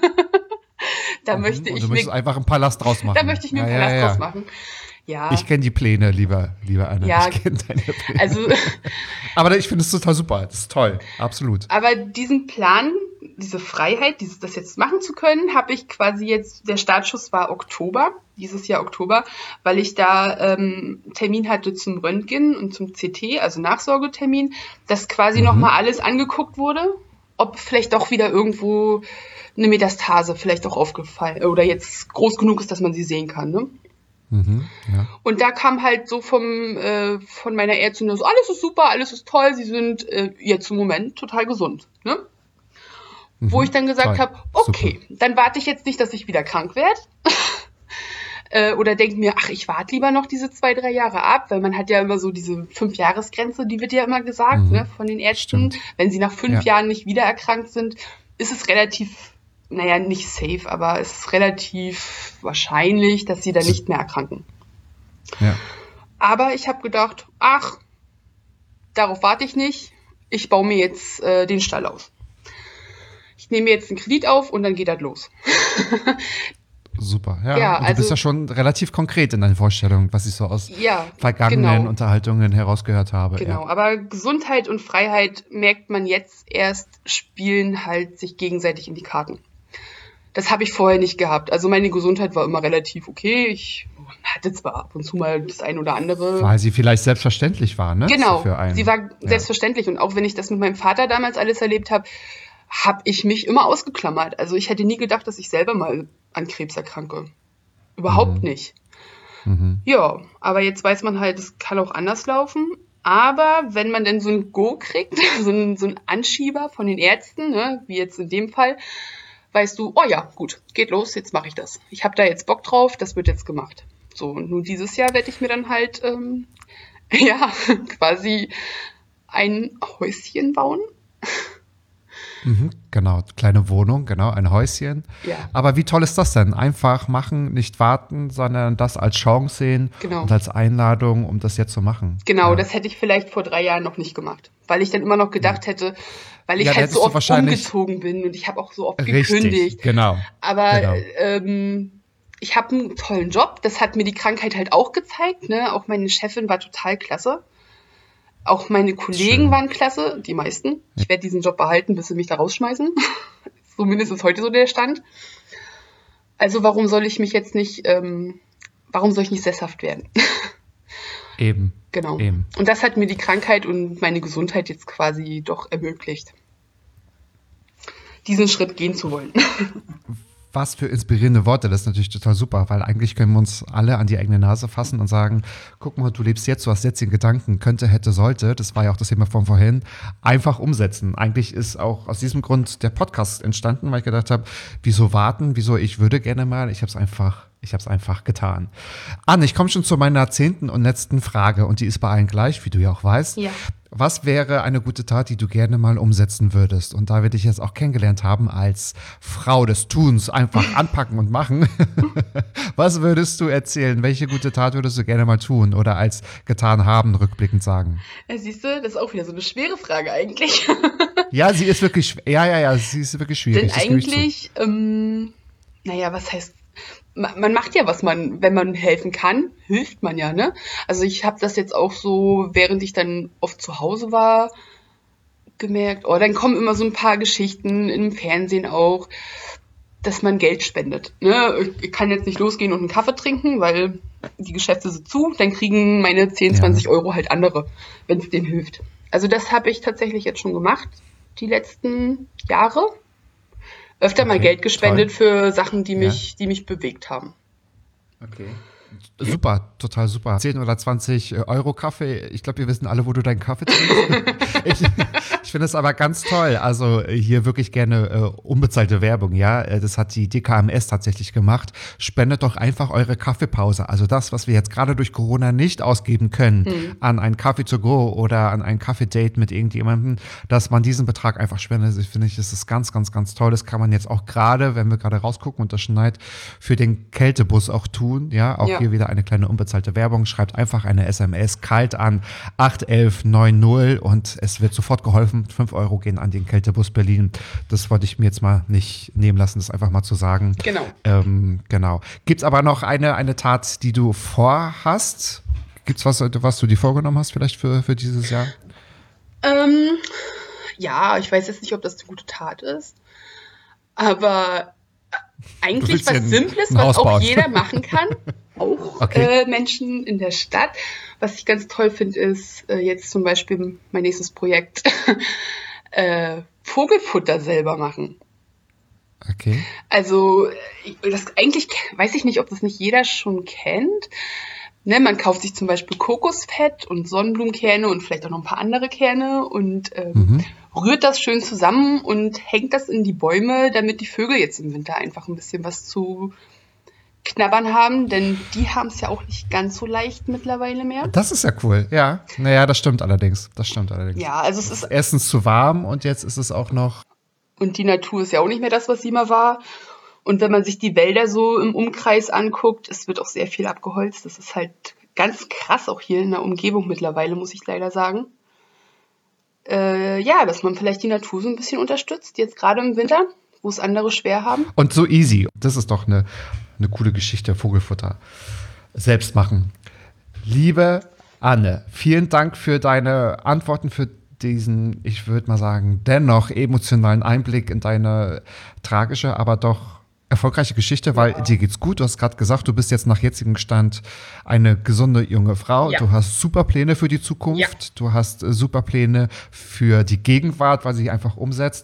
da mhm, möchte ich und du möchtest mir, einfach einen Palast draus machen. Da möchte ich mir einen ja, Palast ja, ja. draus machen. Ja. Ich kenne die Pläne, lieber, lieber Anna. Ja, ich kenne deine Pläne. Also, aber ich finde es total super. Das ist toll. Absolut. Aber diesen Plan, diese Freiheit, dieses, das jetzt machen zu können, habe ich quasi jetzt, der Startschuss war Oktober, dieses Jahr Oktober, weil ich da ähm, Termin hatte zum Röntgen und zum C T, also Nachsorgetermin, dass quasi mhm. nochmal alles angeguckt wurde, ob vielleicht doch wieder irgendwo eine Metastase vielleicht auch aufgefallen oder jetzt groß genug ist, dass man sie sehen kann, ne? Mhm, ja. Und da kam halt so vom äh, von meiner Ärztin so, alles ist super, alles ist toll, sie sind äh, jetzt im Moment total gesund, ne? Mhm, wo ich dann gesagt habe, okay, super. Dann warte ich jetzt nicht, dass ich wieder krank werde. äh, oder denke mir, ach, ich warte lieber noch diese zwei, drei Jahre ab, weil man hat ja immer so diese Fünf-Jahres-Grenze, die wird ja immer gesagt, mhm. ne, von den Ärzten. Stimmt. Wenn sie nach fünf ja. Jahren nicht wieder erkrankt sind, ist es relativ, naja, nicht safe, aber es ist relativ wahrscheinlich, dass sie dann nicht mehr erkranken. Ja. Aber ich habe gedacht, ach, darauf warte ich nicht. Ich baue mir jetzt äh, den Stall aus. Ich nehme mir jetzt einen Kredit auf und dann geht das los. Super, ja. ja und du also, bist ja schon relativ konkret in deinen Vorstellungen, was ich so aus ja, vergangenen genau. Unterhaltungen herausgehört habe. Genau, ja. aber Gesundheit und Freiheit, merkt man jetzt erst, spielen halt sich gegenseitig in die Karten. Das habe ich vorher nicht gehabt. Also meine Gesundheit war immer relativ okay. Ich hatte zwar ab und zu mal das ein oder andere. Weil sie vielleicht selbstverständlich war, ne? Genau, für einen. sie war ja. selbstverständlich. Und auch wenn ich das mit meinem Vater damals alles erlebt habe, habe ich mich immer ausgeklammert. Also ich hätte nie gedacht, dass ich selber mal an Krebs erkranke. Überhaupt mhm. nicht. Mhm. Ja, aber jetzt weiß man halt, es kann auch anders laufen. Aber wenn man dann so ein Go kriegt, so ein, so ein Anschieber von den Ärzten, ne, wie jetzt in dem Fall, weißt du, oh ja, gut, geht los, jetzt mache ich das. Ich habe da jetzt Bock drauf, das wird jetzt gemacht. So, und nun dieses Jahr werde ich mir dann halt, ähm, ja, quasi ein Häuschen bauen. Mhm, genau, kleine Wohnung, genau, ein Häuschen. Ja. Aber wie toll ist das denn? Einfach machen, nicht warten, sondern das als Chance sehen genau. und als Einladung, um das jetzt zu machen. Genau, ja. das hätte ich vielleicht vor drei Jahren noch nicht gemacht, weil ich dann immer noch gedacht hätte, weil ich ja, halt so oft umgezogen bin und ich habe auch so oft gekündigt. Richtig, genau. Aber genau. Ähm, ich habe einen tollen Job, das hat mir die Krankheit halt auch gezeigt, ne? Auch meine Chefin war total klasse. Auch meine Kollegen Schön. waren klasse, die meisten. Ich werde diesen Job behalten, bis sie mich da rausschmeißen. Zumindest ist heute so der Stand. Also warum soll ich mich jetzt nicht, ähm, warum soll ich nicht sesshaft werden? Eben. Genau. Eben. Und das hat mir die Krankheit und meine Gesundheit jetzt quasi doch ermöglicht, diesen Schritt gehen zu wollen. Was für inspirierende Worte, das ist natürlich total super, weil eigentlich können wir uns alle an die eigene Nase fassen und sagen, guck mal, du lebst jetzt, du hast jetzt den Gedanken, könnte, hätte, sollte, das war ja auch das Thema von vorhin, einfach umsetzen. Eigentlich ist auch aus diesem Grund der Podcast entstanden, weil ich gedacht habe, wieso warten, wieso ich würde gerne mal, ich habe es einfach, ich habe es einfach getan. Anne, ich komme schon zu meiner zehnten und letzten Frage und die ist bei allen gleich, wie du ja auch weißt. Ja. Was wäre eine gute Tat, die du gerne mal umsetzen würdest? Und da wir dich jetzt auch kennengelernt haben als Frau des Tuns, einfach anpacken und machen. Was würdest du erzählen? Welche gute Tat würdest du gerne mal tun oder als getan haben, rückblickend sagen? Ja, siehst du, das ist auch wieder so eine schwere Frage eigentlich. Ja, sie ist wirklich, ja, ja, ja, sie ist wirklich schwierig. Denn eigentlich, ähm, naja, was heißt, man macht ja, was man, wenn man helfen kann, hilft man ja, ne? Also ich habe das jetzt auch so, während ich dann oft zu Hause war, gemerkt, oh, dann kommen immer so ein paar Geschichten im Fernsehen auch, dass man Geld spendet, ne? Ich kann jetzt nicht losgehen und einen Kaffee trinken, weil die Geschäfte sind zu, dann kriegen meine zehn, zwanzig ja. Euro halt andere, wenn es denen hilft. Also das habe ich tatsächlich jetzt schon gemacht, die letzten Jahre. Öfter okay, mal Geld gespendet toll. Für Sachen, die mich, ja. die mich bewegt haben. Okay. Super, total super. zehn oder zwanzig Euro Kaffee. Ich glaube, wir wissen alle, wo du deinen Kaffee trinkst. ich ich finde es aber ganz toll. Also hier wirklich gerne äh, unbezahlte Werbung, ja. Das hat die D K M S tatsächlich gemacht. Spendet doch einfach eure Kaffeepause. Also das, was wir jetzt gerade durch Corona nicht ausgeben können, mhm. an ein Kaffee to go oder an ein Kaffee-Date mit irgendjemandem, dass man diesen Betrag einfach spendet. Ich finde, das ist ganz, ganz, ganz toll. Das kann man jetzt auch gerade, wenn wir gerade rausgucken und das schneit, für den Kältebus auch tun, ja. Auch ja. hier wieder eine kleine unbezahlte Werbung. Schreibt einfach eine S M S kalt an acht eins neun null und es wird sofort geholfen. fünf Euro gehen an den Kältebus Berlin. Das wollte ich mir jetzt mal nicht nehmen lassen, das einfach mal zu sagen. Genau. Ähm, genau. Gibt es aber noch eine, eine Tat, die du vorhast? Gibt es was, was du dir vorgenommen hast vielleicht für, für dieses Jahr? Ähm, ja, ich weiß jetzt nicht, ob das eine gute Tat ist, aber eigentlich was Simples, was auch jeder machen kann. Auch okay. äh, Menschen in der Stadt. Was ich ganz toll finde, ist äh, jetzt zum Beispiel mein nächstes Projekt, äh, Vogelfutter selber machen. Okay. Also das eigentlich weiß ich nicht, ob das nicht jeder schon kennt. Ne, man kauft sich zum Beispiel Kokosfett und Sonnenblumenkerne und vielleicht auch noch ein paar andere Kerne und ähm, mhm. rührt das schön zusammen und hängt das in die Bäume, damit die Vögel jetzt im Winter einfach ein bisschen was zu knabbern haben, denn die haben es ja auch nicht ganz so leicht mittlerweile mehr. Das ist ja cool, ja. Naja, das stimmt allerdings. Das stimmt allerdings. Ja, also es ist erstens zu warm und jetzt ist es auch noch. Und die Natur ist ja auch nicht mehr das, was sie mal war. Und wenn man sich die Wälder so im Umkreis anguckt, es wird auch sehr viel abgeholzt. Das ist halt ganz krass auch hier in der Umgebung mittlerweile, muss ich leider sagen. Äh, ja, dass man vielleicht die Natur so ein bisschen unterstützt, jetzt gerade im Winter, wo es andere schwer haben. Und so easy. Das ist doch eine, eine coole Geschichte, Vogelfutter. Selbst machen. Liebe Anne, vielen Dank für deine Antworten, für diesen, ich würde mal sagen, dennoch emotionalen Einblick in deine tragische, aber doch erfolgreiche Geschichte, weil ja. dir geht's gut. Du hast gerade gesagt, du bist jetzt nach jetzigem Stand eine gesunde junge Frau. Ja. Du hast super Pläne für die Zukunft. Ja. Du hast äh, super Pläne für die Gegenwart, weil sie einfach umsetzt.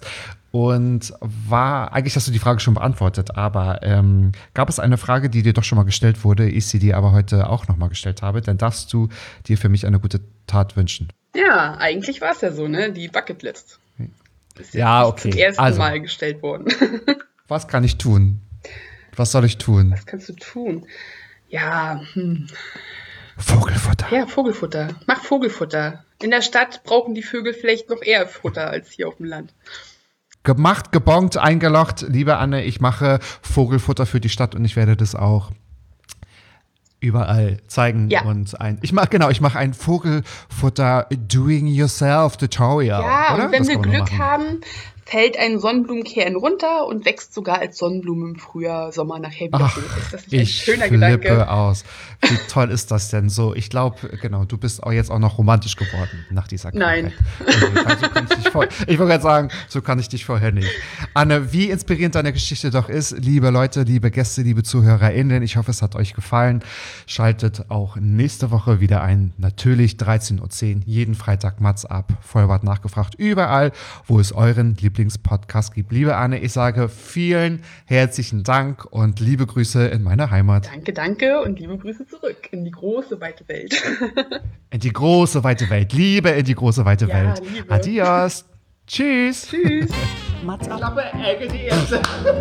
Und war, eigentlich hast du die Frage schon beantwortet, aber ähm, gab es eine Frage, die dir doch schon mal gestellt wurde, ich sie dir aber heute auch nochmal gestellt habe, dann darfst du dir für mich eine gute Tat wünschen. Ja, eigentlich war es ja so, ne? Die Bucketlist. Ist ja, ja okay. Zum ersten also, Mal gestellt worden. Was kann ich tun? Was soll ich tun? Was kannst du tun? Ja, hm. Vogelfutter. Ja, Vogelfutter. Mach Vogelfutter. In der Stadt brauchen die Vögel vielleicht noch eher Futter als hier auf dem Land. Gemacht, gebongt, eingelocht. Liebe Anne, ich mache Vogelfutter für die Stadt und ich werde das auch überall zeigen. Ja. Und ein, ich mache genau, ich mache ein Vogelfutter Do-it-yourself-Tutorial. Ja, oder? und wenn Das wir kann man Glück machen. haben, fällt ein Sonnenblumenkern runter und wächst sogar als Sonnenblume im Frühjahr, Sommer nachher wieder Ach, hoch. Ist das nicht ein ich schöner flippe Gedanke? aus. Wie toll ist das denn so? Ich glaube, genau, du bist auch jetzt auch noch romantisch geworden nach dieser Nein. Krankheit. So kann ich dich vor, ich wollte gerade sagen, so kann ich dich vorher nicht. Anne, wie inspirierend deine Geschichte doch ist, liebe Leute, liebe Gäste, liebe ZuhörerInnen, ich hoffe, es hat euch gefallen. Schaltet auch nächste Woche wieder ein. Natürlich dreizehn Uhr zehn, jeden Freitag Mats ab, Vollbart nachgefragt, überall, wo es euren Lieblingspodcast gibt. Liebe Anne, ich sage vielen herzlichen Dank und liebe Grüße in meine Heimat. Danke, danke und liebe Grüße zurück in die große, weite Welt. In die große, weite Welt. Liebe in die große, weite Ja, Welt. Liebe. Adios. Tschüss. Tschüss. Mats ab. Klappe, Ecke, die erste.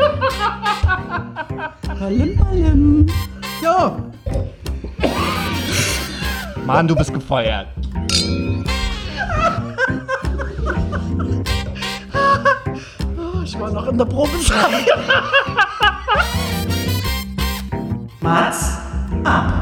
Palim, palim. So. Mann, du bist gefeuert. Oh, ich war noch in der Probezeit. Mats ab.